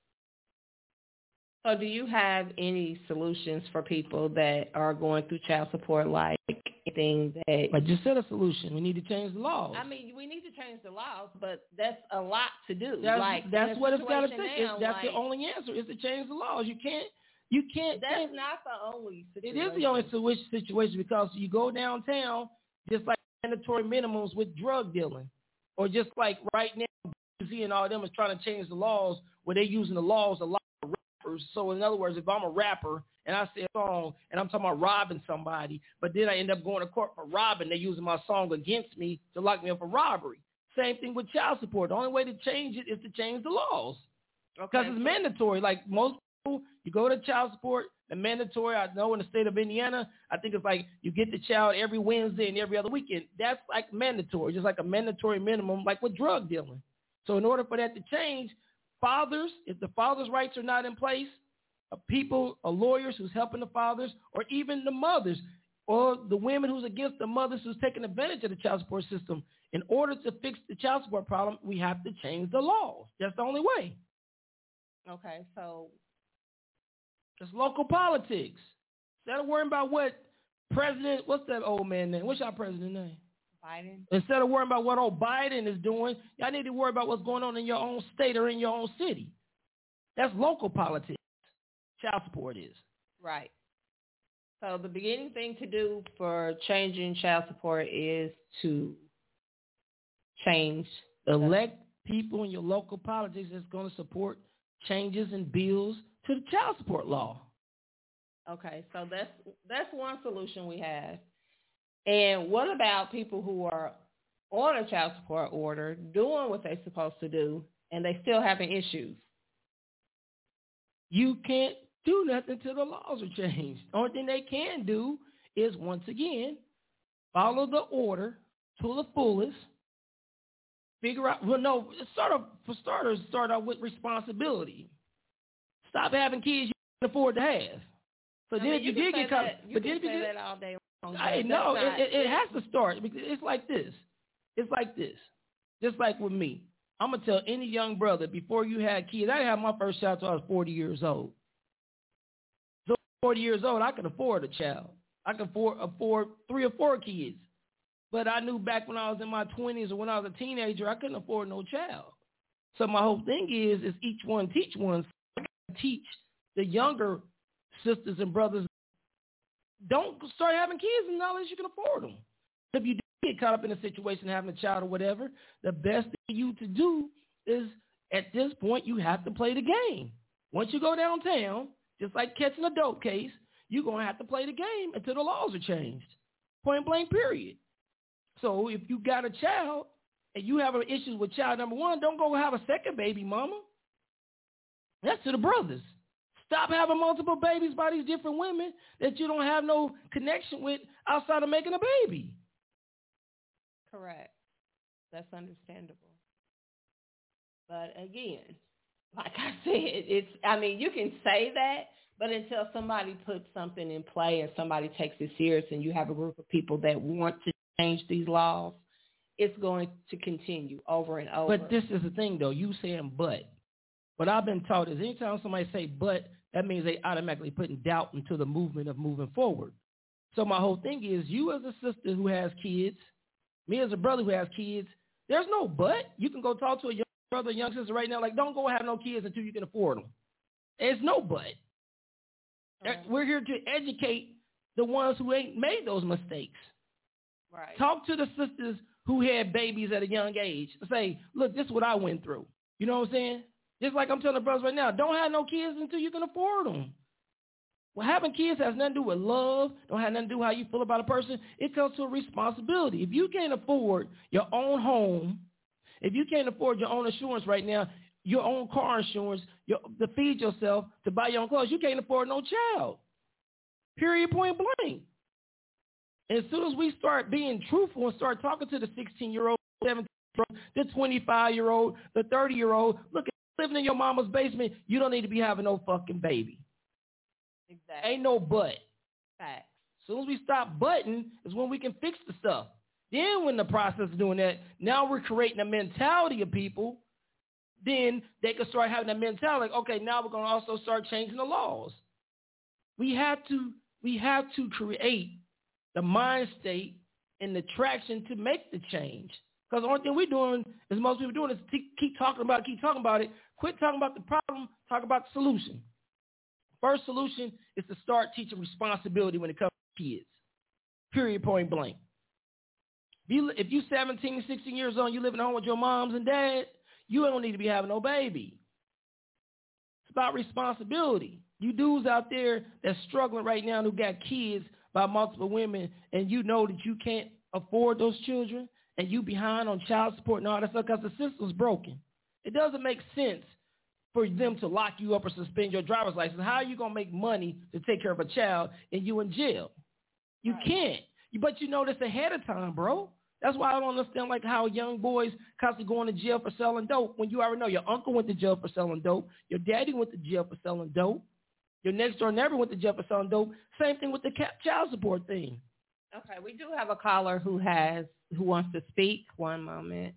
so do you have any solutions for people that are going through child support, like anything that? I just said a solution. We need to change the laws. I mean, we need to change the laws, but that's a lot to do. That's, like that's what it's got to situation take. now, It's, that's like, the only answer is to change the laws. You can't. You can't. That's change. not the only situation. It is the only situ- situation because you go downtown, just like mandatory minimums with drug dealing, or just like right now, B Z and all of them is trying to change the laws where they're using the laws a lot of rappers. So in other words, if I'm a rapper and I say a song and I'm talking about robbing somebody, but then I end up going to court for robbing, they're using my song against me to lock me up for robbery. Same thing with child support. The only way to change it is to change the laws because Okay. it's mandatory. Like most people, you go to child support, the mandatory. I know in the state of Indiana, I think it's like you get the child every Wednesday and every other weekend. That's like mandatory, just like a mandatory minimum, like with drug dealing. So in order for that to change, fathers, if the father's rights are not in place, uh, people, uh, lawyers who's helping the fathers, or even the mothers, or the women who's against the mothers who's taking advantage of the child support system, in order to fix the child support problem, we have to change the laws. That's the only way. Okay, so it's local politics. Instead of worrying about what president, what's that old man name? What's our president name? Biden. Instead of worrying about what old Biden is doing, y'all need to worry about what's going on in your own state or in your own city. That's local politics. Child support is. Right. So the beginning thing to do for changing child support is to change. Elect people in your local politics that's going to support changes and bills to the child support law. Okay, so that's that's one solution we have. And what about people who are on a child support order doing what they're supposed to do and they still having issues? You can't do nothing until the laws are changed. Only thing they can do is, once again, follow the order to the fullest. Figure out, well, no, start off, for starters, start out with responsibility. Stop having kids you can't afford to have. So I then mean, if you, you did get caught, that, you but can then if you say did, that all day long. I but know, that's not- it, it, it has to start. Because it's like this. It's like this. Just like with me. I'm going to tell any young brother, before you had kids, I didn't have my first child until I was forty years old. So forty years old, I could afford a child. I could afford, afford three or four kids. But I knew back when I was in my twenties or when I was a teenager, I couldn't afford no child. So my whole thing is, is each one teach one. So I gotta teach the younger sisters and brothers, don't start having kids unless you can afford them. If you do get caught up in a situation having a child or whatever, the best thing for you to do is, at this point, you have to play the game. Once you go downtown, just like catching a dope case, you're going to have to play the game until the laws are changed. Point blank, period. So if you got a child and you have issues with child number one, don't go have a second baby mama. That's to the brothers. Stop having multiple babies by these different women that you don't have no connection with outside of making a baby. Correct. That's understandable. But again, like I said, it's, I mean, you can say that, but until somebody puts something in play and somebody takes it serious and you have a group of people that want to change these laws, it's going to continue over and over. But this is the thing, though. You saying but. What I've been taught is anytime somebody say but, that means they automatically putting doubt into the movement of moving forward. So my whole thing is, you as a sister who has kids, me as a brother who has kids, there's no but. You can go talk to a young brother, young sister right now, like, don't go have no kids until you can afford them. There's no but. Right. We're here to educate the ones who ain't made those mistakes. Right. Talk to the sisters who had babies at a young age. Say, look, this is what I went through. You know what I'm saying? Just like I'm telling the brothers right now, don't have no kids until you can afford them. Well, having kids has nothing to do with love, don't have nothing to do with how you feel about a person. It comes to a responsibility. If you can't afford your own home, if you can't afford your own insurance right now, your own car insurance, your, to feed yourself, to buy your own clothes, you can't afford no child. Period, point blank. And as soon as we start being truthful and start talking to the sixteen-year-old, seventeen-year-old, the twenty-five-year-old, the thirty-year-old, look, living in your mama's basement, you don't need to be having no fucking baby. Exactly. Ain't no but. Facts. As soon as we stop butting is when we can fix the stuff. Then when the process of doing that, now we're creating a mentality of people, then they can start having that mentality, like, okay, now we're going to also start changing the laws. We have to, we have to create the mind state and the traction to make the change. Because the only thing we're doing, as most people are doing, is t- keep talking about it, keep talking about it. Quit talking about the problem, talk about the solution. First solution is to start teaching responsibility when it comes to kids. Period, point blank. If, you, if you're seventeen, sixteen years old and you living at home with your moms and dads, you don't need to be having no baby. It's about responsibility. You dudes out there that's struggling right now who got kids by multiple women, and you know that you can't afford those children, and you behind on child support and all that stuff because the system's broken. It doesn't make sense for them to lock you up or suspend your driver's license. How are you going to make money to take care of a child and you in jail? You right. can't. But you know this ahead of time, bro. That's why I don't understand like how young boys constantly going to jail for selling dope when you already know your uncle went to jail for selling dope, your daddy went to jail for selling dope, your next door neighbor went to jail for selling dope. Same thing with the child support thing. Okay, we do have a caller who has who wants to speak. One moment.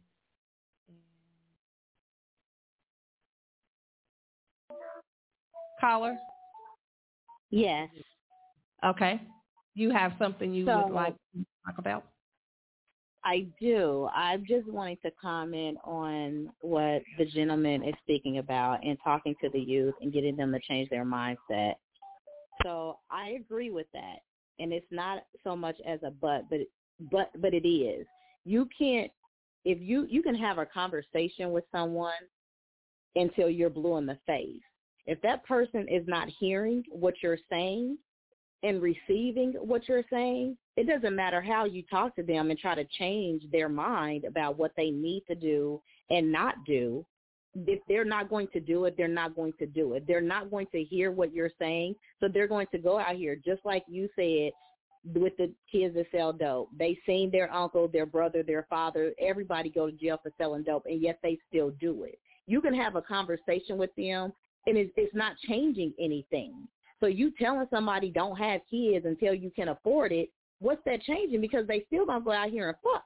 Caller? Yes. Okay. You have something you so, would like to talk about? I do. I just wanted to comment on what the gentleman is speaking about and talking to the youth and getting them to change their mindset. So I agree with that. and it's not so much as a but, but but but it is. You can't if you you can have a conversation with someone until you're blue in the face. If that person is not hearing what you're saying and receiving what you're saying, it doesn't matter how you talk to them and try to change their mind about what they need to do and not do. If they're not going to do it, they're not going to do it. They're not going to hear what you're saying, so they're going to go out here, just like you said, with the kids that sell dope. They seen their uncle, their brother, their father, everybody go to jail for selling dope, and yet they still do it. You can have a conversation with them, and it's, it's not changing anything. So you telling somebody don't have kids until you can afford it, what's that changing? Because they still going to go out here and fuck.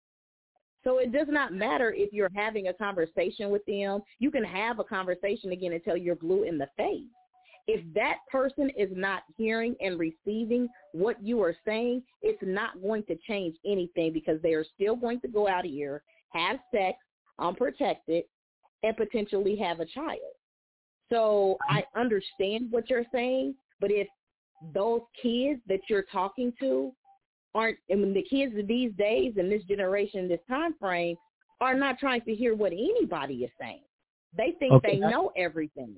So it does not matter if you're having a conversation with them. You can have a conversation again until you're blue in the face. If that person is not hearing and receiving what you are saying, it's not going to change anything, because they are still going to go out here, have sex, unprotected, and potentially have a child. So I understand what you're saying, but if those kids that you're talking to aren't, and the kids of these days and this generation, this time frame, are not trying to hear what anybody is saying. They think Okay. they know everything.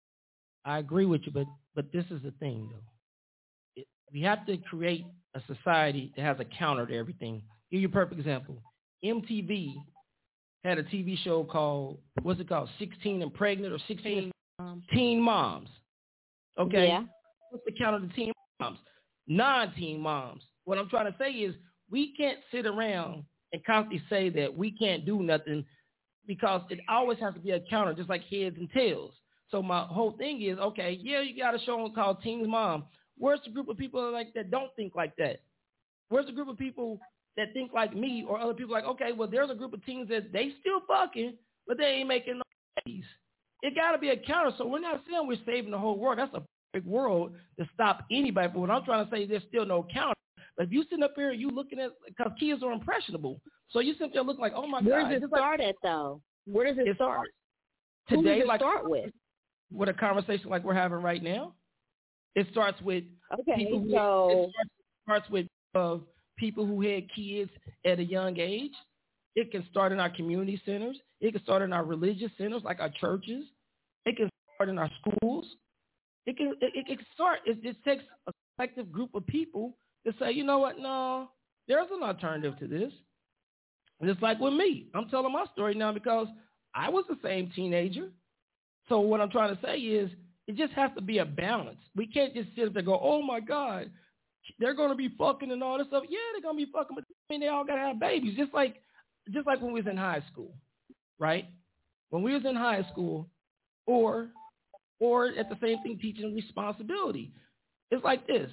I agree with you, but but this is the thing, though. It, we have to create a society that has a counter to everything. Give you a perfect example. M T V had a T V show called, what's it called, sixteen and Pregnant or sixteen Moms. Teen Moms. Okay? Yeah. What's the counter to teen moms? Non-teen moms. What I'm trying to say is we can't sit around and constantly say that we can't do nothing, because it always has to be a counter, just like heads and tails. So my whole thing is, okay, yeah, you got a show called Teen Mom. Where's the group of people like that don't think like that? Where's the group of people that think like me or other people like, okay, well, there's a group of teens that they still fucking, but they ain't making no babies. It got to be a counter. So we're not saying we're saving the whole world. That's a perfect world to stop anybody. But what I'm trying to say is there's still no counter. But if you sitting up here and you looking at, because kids are impressionable. So you sit there looking like, oh, my Where God. does it start at, though? Where does it, It start? Today, Who does it like, start with? With a conversation like we're having right now. It starts with Okay, people who, so it starts, starts with uh, people who had kids at a young age. It can start in our community centers. It can start in our religious centers, like our churches. It can start in our schools. It can it, it can start. It just takes a collective group of people to say, you know what? No, there's an alternative to this. And it's like with me. I'm telling my story now because I was the same teenager. So what I'm trying to say is it just has to be a balance. We can't just sit there and go, oh, my God, they're going to be fucking and all this stuff. Yeah, they're going to be fucking, but I mean, they all got to have babies, just like just like when we was in high school, right? When we was in high school, or or at the same thing, teaching responsibility. It's like this.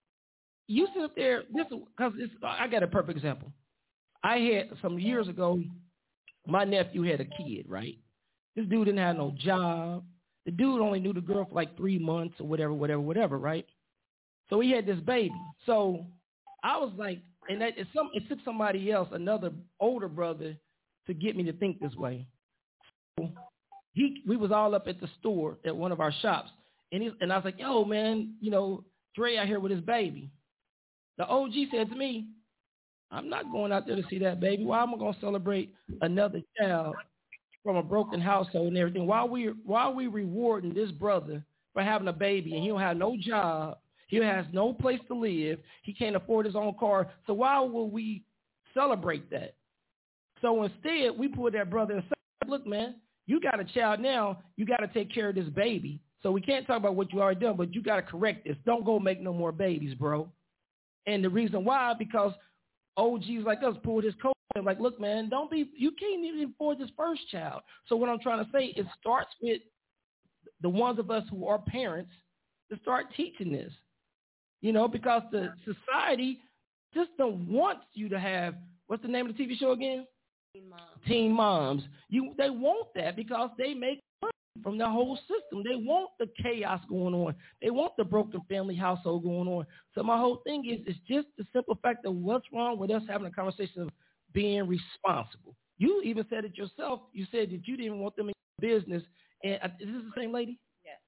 You sit up there, this because I got a perfect example. I had, some years ago, my nephew had a kid, right? This dude didn't have no job. The dude only knew the girl for like three months or whatever, whatever, whatever, right? So he had this baby. So I was like, and that, it, some, it took somebody else, another older brother, to get me to think this way. So he, we was all up at the store at one of our shops, and he, and I was like, yo, man, you know, Dre out here with his baby. The O G said to me, I'm not going out there to see that baby. Why am I going to celebrate another child from a broken household and everything? Why we why are we rewarding this brother for having a baby and he don't have no job? He has no place to live. He can't afford his own car. So why will we celebrate that? So instead, we put that brother and say, look, man, you got a child now. You got to take care of this baby. So we can't talk about what you already done, but you got to correct this. Don't go make no more babies, bro. And the reason why, because O Gs like us pulled his coat and like, look, man, don't be, you can't even afford this first child. So what I'm trying to say, it starts with the ones of us who are parents to start teaching this, you know, because the society just don't want you to have, what's the name of the T V show again? Teen Moms. Teen Moms. You, they want that because they make money from the whole system. They want the chaos going on. They want the broken family household going on. So my whole thing is, it's just the simple fact of what's wrong with us having a conversation of being responsible. You even said it yourself. You said that you didn't want them in your business. And uh, is this the same lady? Yes.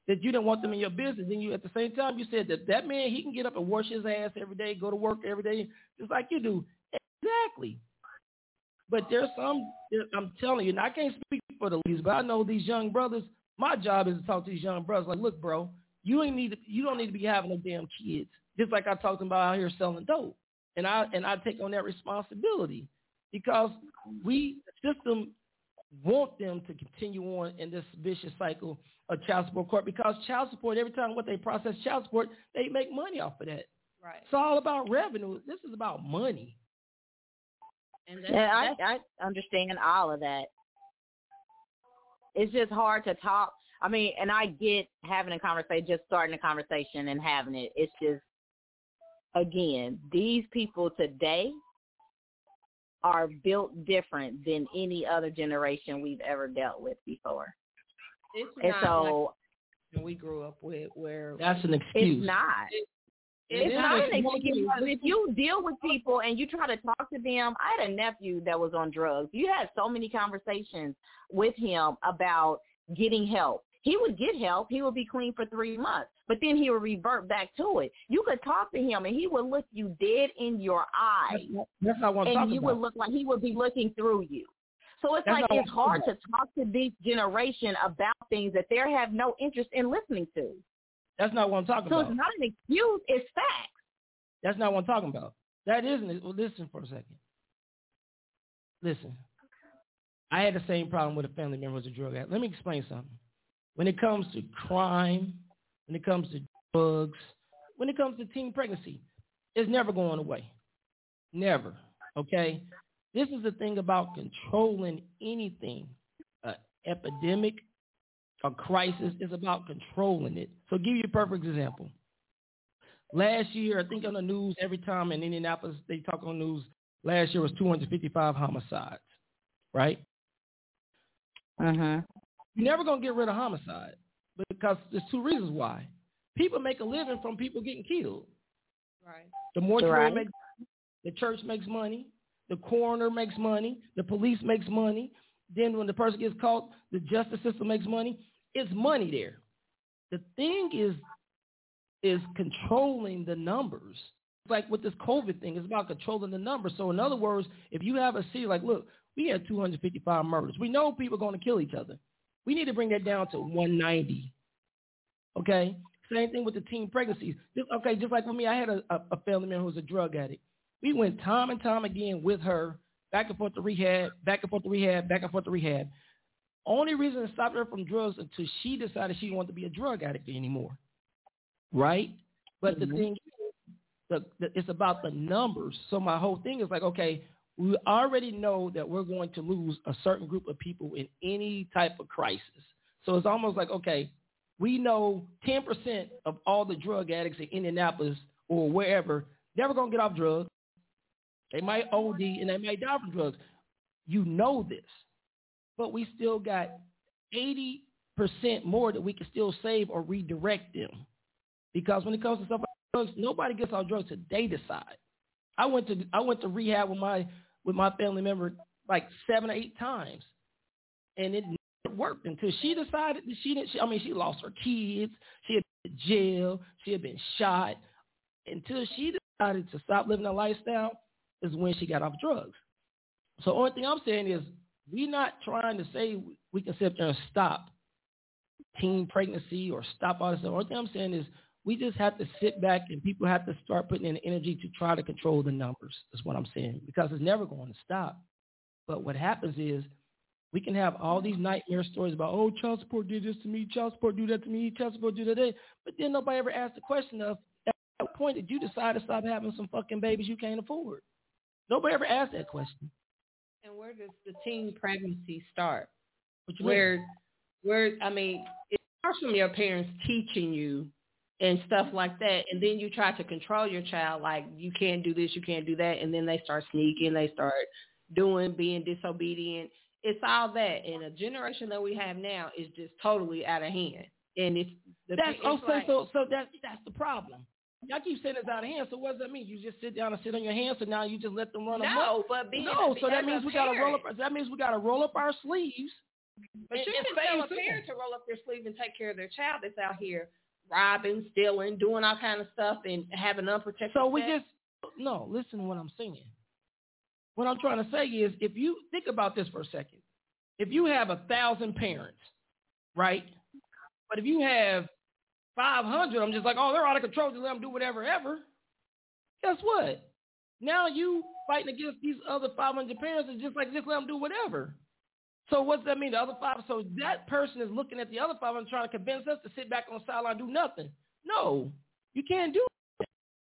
that you didn't want them in your business. Then you, at the same time, you said that that man, he can get up and wash his ass every day, go to work every day, just like you do. Exactly. But there's some, I'm telling you, and I can't speak for the ladies, but I know these young brothers, my job is to talk to these young brothers like, look, bro, you ain't need to, you don't need to be having no damn kids. Just like I talked about out here selling dope. And I and I take on that responsibility because we, the system, want them to continue on in this vicious cycle of child support court because child support, every time what they process child support, they make money off of that. Right. It's all about revenue. This is about money. And that's, Yeah, I, that's, I understand all of that. It's just hard to talk. I mean, and I get having a conversation, just starting a conversation and having it. It's just, again, these people today are built different than any other generation we've ever dealt with before. it's And not so like we grew up with where That's an excuse. it's not. It, It's it not is. an excuse. If you deal with people and you try to talk to them, I had a nephew that was on drugs. You had so many conversations with him about getting help. He would get help. He would be clean for three months, but then he would revert back to it. You could talk to him, and he would look you dead in your eyes, That's, that's not what I'm and talking you about. would look like he would be looking through you. So it's That's like not it's what I'm hard talking to talk to this generation about things that they have no interest in listening to. That's not what I'm talking So about. it's not an excuse. It's facts. That's not what I'm talking about. That isn't it. Well, listen for a second. Listen. I had the same problem with a family member who was a drug addict. Let me explain something. When it comes to crime, when it comes to drugs, when it comes to teen pregnancy, it's never going away. Never. Okay? This is the thing about controlling anything. An epidemic, a crisis is about controlling it. So give you a perfect example. Last year, I think on the news, every time in Indianapolis they talk on the news, last year was two hundred fifty-five homicides, right? Uh-huh. You're never going to get rid of homicide because there's two reasons why. People make a living from people getting killed. Right. The mortuary Right. makes the church makes money, the coroner makes money, the police makes money. Then when the person gets caught, the justice system makes money. It's money there. The thing is is controlling the numbers. Like with this COVID thing, it's about controlling the numbers. So in other words, if you have a city like, look, we had two hundred fifty-five murders. We know people are going to kill each other. We need to bring that down to one ninety. Okay? Same thing with the teen pregnancies. Just, okay, just like with me, I had a, a, a family member who was a drug addict. We went time and time again with her, back and forth to rehab, back and forth to rehab, back and forth to rehab. Only reason it stopped her from drugs until she decided she wanted to be a drug addict anymore. Right? But mm-hmm. the thing is, the, the, it's about the numbers. So my whole thing is like, okay, we already know that we're going to lose a certain group of people in any type of crisis. So it's almost like, okay, we know ten percent of all the drug addicts in Indianapolis or wherever never going to get off drugs. They might O D and they might die from drugs. You know this. But we still got eighty percent more that we can still save or redirect them. Because when it comes to stuff like drugs, nobody gets off drugs till they decide. I went to I went to rehab with my with my family member like seven or eight times, and it never worked until she decided that she didn't. She, I mean, she lost her kids. She had been to jail. She had been shot. Until she decided to stop living a lifestyle is when she got off drugs. So the only thing I'm saying is we're not trying to say we can sit there and stop teen pregnancy or stop all this stuff. The only thing I'm saying is we just have to sit back and people have to start putting in the energy to try to control the numbers. That's what I'm saying, because it's never going to stop. But what happens is we can have all these nightmare stories about, oh, child support did this to me, child support do that to me, child support do that, but then nobody ever asked the question of, at what point did you decide to stop having some fucking babies you can't afford? Nobody ever asked that question. And where does the teen pregnancy start? What you where, mean? where, I mean, it starts from your parents teaching you and stuff like that, and then you try to control your child, like you can't do this, you can't do that, and then they start sneaking, they start doing, being disobedient. It's all that, and a generation that we have now is just totally out of hand. And it's the that's it's oh, so, like, so so that's that's the problem. Y'all keep saying it's out of hand. So what does that mean? You just sit down and sit on your hands, and now you just let them run amok? No, but being no. a, So that as means a we gotta roll parent, up. That means we gotta roll up our sleeves But And- you and can same tell a too. parent to roll up their sleeve and take care of their child that's out here robbing, stealing, doing all kind of stuff, and having unprotected So we sex. just no. Listen to what I'm saying. What I'm trying to say is, if you think about this for a second, if you have a thousand parents, right? But if you have five hundred, I'm just like, oh, they're out of control. Just let them do whatever, ever. Guess what? Now you fighting against these other five hundred parents is just like, just let them do whatever. So what's that mean? The other five, so that person is looking at the other five and trying to convince us to sit back on the sideline and do nothing. No, you can't do that.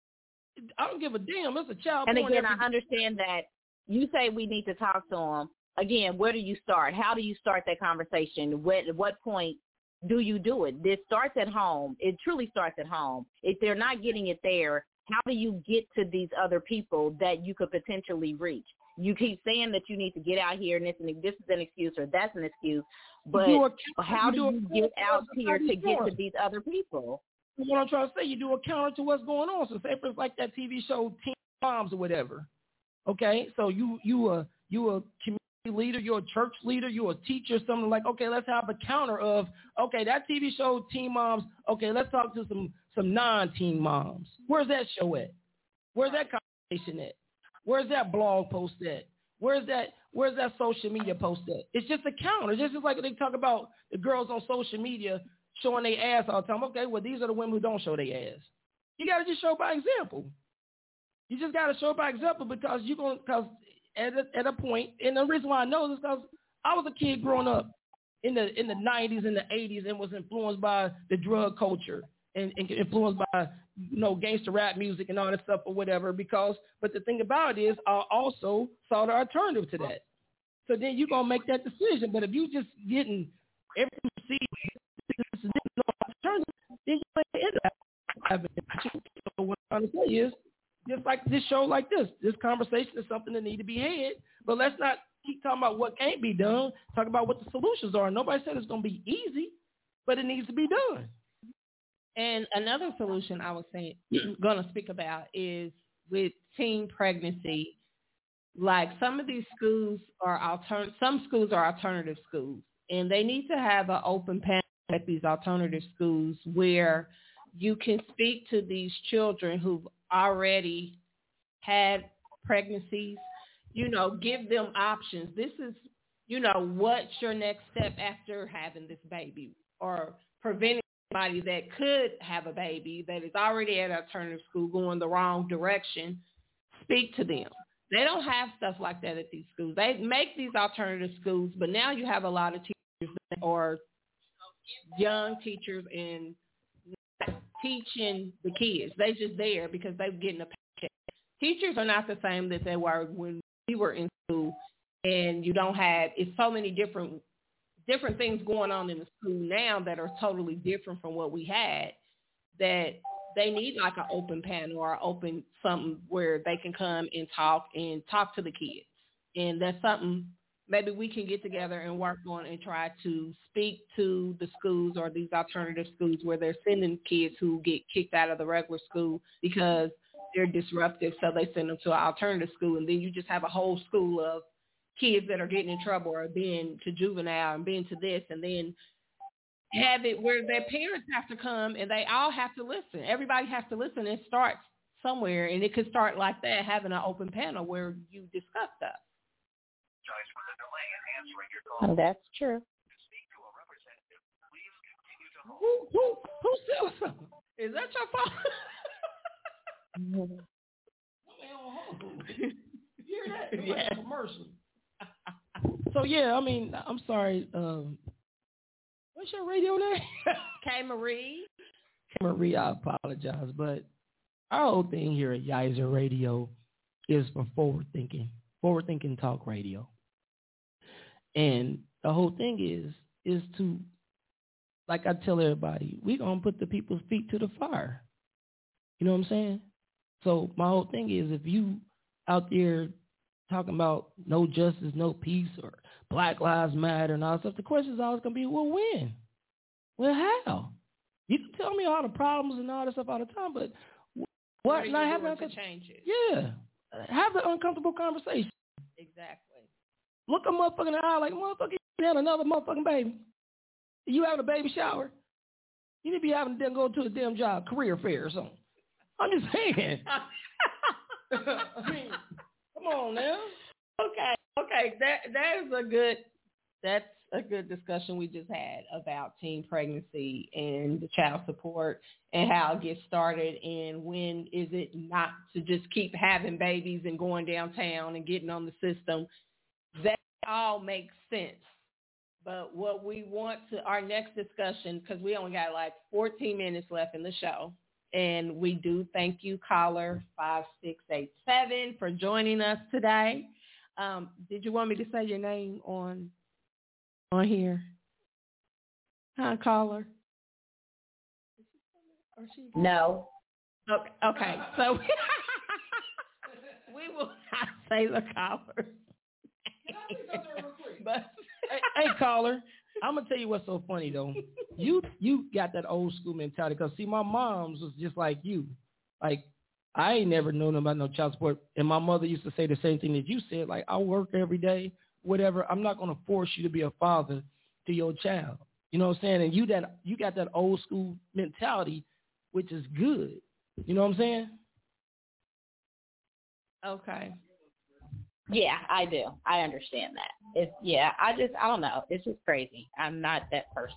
I don't give a damn. It's a child. And born again, every- I understand that you say we need to talk to them. Again, where do you start? How do you start that conversation? What, at what point do you do it? This starts at home. It truly starts at home. If they're not getting it there, how do you get to these other people that you could potentially reach? You keep saying that you need to get out here, and this, this is an excuse or that's an excuse, but do a- how you do do you a- get out here to get to Sure. these other people? What I'm trying to say, you do a counter to what's going on. So say for instance, like that T V show Teen Moms or whatever. Okay, so you you a you a community leader, you're a church leader, you're a teacher, something like, okay, let's have a counter of, okay, that T V show Teen Moms. Okay, let's talk to some some non-teen moms. Where's that show at? Where's that conversation at? Where's that blog post at? Where's that Where's that social media post at? It's just a counter. It's just like they talk about the girls on social media showing their ass all the time. Okay, well, these are the women who don't show their ass. You got to just show by example. You just got to show by example because you're going because at a, at a point, and the reason why I know this is because I was a kid growing up in the in the nineties and the eighties and was influenced by the drug culture and, and influenced by, you know, gangster rap music and all that stuff or whatever. Because, but the thing about it is, I also saw the alternative to that. So then you're gonna make that decision. But if you just getting everything you see, this is no alternative, then you ain't end up having it. So what I'm trying to say is, just like this show like this, this conversation is something that need to be had. But let's not keep talking about what can't be done. Talk about what the solutions are. Nobody said it's gonna be easy, but it needs to be done. And another solution I was saying, going to speak about is with teen pregnancy. Like some of these schools are altern- some schools are alternative schools, and they need to have an open panel at these alternative schools where you can speak to these children who've already had pregnancies. You know, give them options. This is, you know, what's your next step after having this baby, or preventing somebody that could have a baby that is already at alternative school going the wrong direction. Speak to them. They don't have stuff like that at these schools. They make these alternative schools, but now you have a lot of teachers that are young teachers and not teaching the kids. They just there because they're getting a paycheck. Teachers are not the same that they were when we were in school, and you don't have, it's so many different different things going on in the school now that are totally different from what we had, that they need like an open panel or open something where they can come and talk and talk to the kids. And that's something maybe we can get together and work on and try to speak to the schools or these alternative schools where they're sending kids who get kicked out of the regular school because they're disruptive. So they send them to an alternative school, and then you just have a whole school of kids that are getting in trouble or being to juvenile and being to this, and then have it where their parents have to come and they all have to listen. Everybody has to listen. It starts somewhere, and it could start like that, having an open panel where you discuss stuff. Oh, that's true. Who who who said something? Is that your fault? You hear that? It's like a commercial. So yeah, I mean, I'm sorry. Um, what's your radio name? K Marie. K Marie, I apologize, but our whole thing here at Yizer Radio is for forward thinking, forward thinking talk radio. And the whole thing is is to, like I tell everybody, we gonna put the people's feet to the fire. You know what I'm saying? So my whole thing is, if you out there talking about no justice, no peace, or Black Lives Matter and all that stuff, the question is always going to be, well, when? Well, how? You can tell me all the problems and all that stuff all the time, but what? What are not you having doing to change it? Yeah. Have the uncomfortable conversation. Exactly. Look a motherfucker in the eye like, motherfucker, You had another motherfucking baby. You having a baby shower? You need to be having to go to a damn job, career fair or something. I'm just saying. I mean, come on now. Okay, okay, that that is a good that's a good discussion we just had about teen pregnancy and the child support and how it gets started and when is it not to just keep having babies and going downtown and getting on the system. That all makes sense. But what we want to, our next discussion, because we only got like fourteen minutes left in the show, and we do thank you, caller five six eight seven, for joining us today. Um, did you want me to say your name on on here? Huh, caller? Or she? No. Okay, okay. So we will not say the caller. But hey, hey, caller, I'm gonna tell you what's so funny though. You you got that old school mentality. Cause see, my mom's was just like you. Like I ain't never known about no child support, and my mother used to say the same thing that you said. Like I work every day, whatever. I'm not gonna force you to be a father to your child. You know what I'm saying? And you that you got that old school mentality, which is good. You know what I'm saying? Okay. Yeah, I do. I understand that. It's yeah, I just I don't know. It's just crazy. I'm not that person.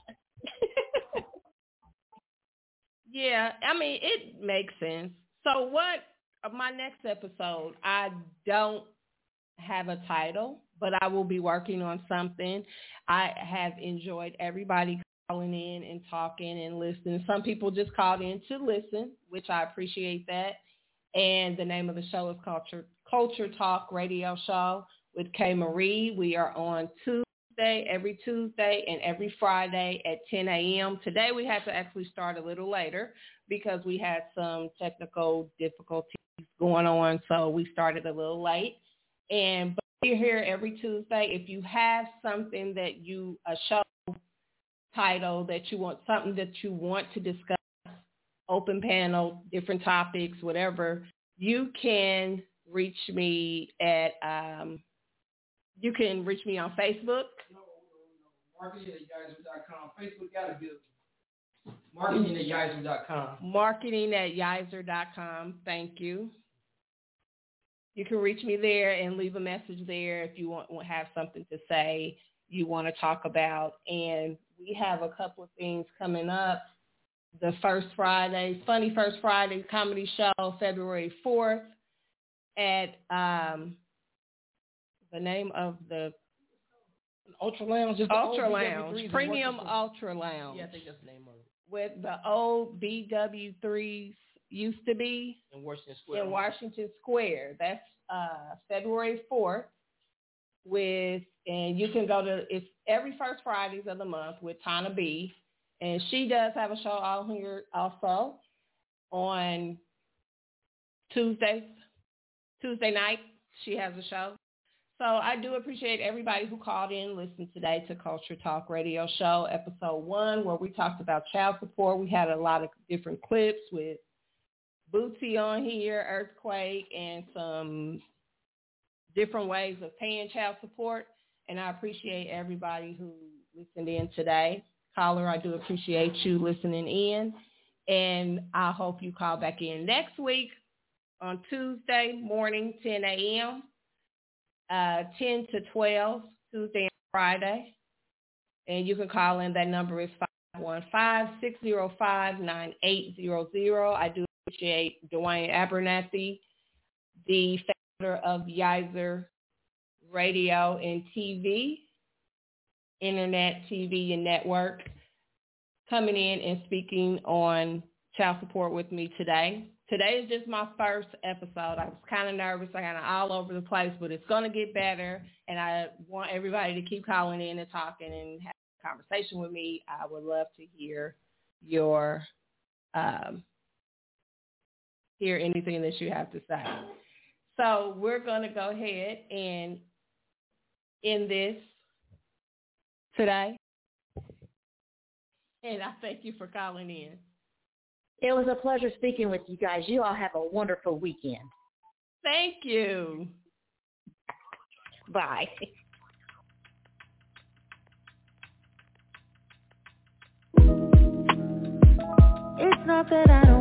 Yeah, I mean it makes sense. So what my next episode, I don't have a title, but I will be working on something. I have enjoyed everybody calling in and talking and listening. Some people just called in to listen, which I appreciate that. And the name of the show is Culture Culture Talk Radio Show with K. Marie. We are on Tuesday, every Tuesday, and every Friday at ten a.m. Today we had to actually start a little later because we had some technical difficulties going on, so we started a little late. And but we're here every Tuesday. If you have something that you, a show title that you want, something that you want to discuss, open panel, different topics, whatever, you can reach me at, um, you can reach me on Facebook. Marketing at Yizer dot com. Facebook got to be marketing at Yizer dot com. Marketing at Yizer dot com. Thank you. You can reach me there and leave a message there if you want, want have something to say, you want to talk about. And we have a couple of things coming up. The First Friday, Funny First Friday comedy show, February fourth at um, the name of the Ultra Lounge. Just Ultra Lounge, Premium Ultra Lounge. Yeah, I think that's the name of it. With the old B W threes used to be in Washington Square. In Washington Square. That's uh, February fourth. With and you can go to it's every first Fridays of the month with Tana B. And she does have a show out here also on Tuesdays, Tuesday night. She has a show. So I do appreciate everybody who called in and listened today to Culture Talk Radio Show, episode one, where we talked about child support. We had a lot of different clips with Bootsy on here, Earthquake, and some different ways of paying child support. And I appreciate everybody who listened in today. Caller, I do appreciate you listening in, and I hope you call back in next week on Tuesday morning, ten a.m., uh, ten to twelve, Tuesday and Friday, and you can call in. That number is five one five, six zero five, nine eight zero zero. I do appreciate Dwayne Abernathy, the founder of Yizer Radio and T V. Internet, T V, and network, coming in and speaking on child support with me today. Today is just my first episode. I was kind of nervous. I kind of all over the place, but it's going to get better, and I want everybody to keep calling in and talking and having a conversation with me. I would love to hear your, um, hear anything that you have to say. So we're going to go ahead and end this today, and I thank you for calling in. It was a pleasure speaking with you guys. You all have a wonderful weekend. Thank you. Bye. enough that I don't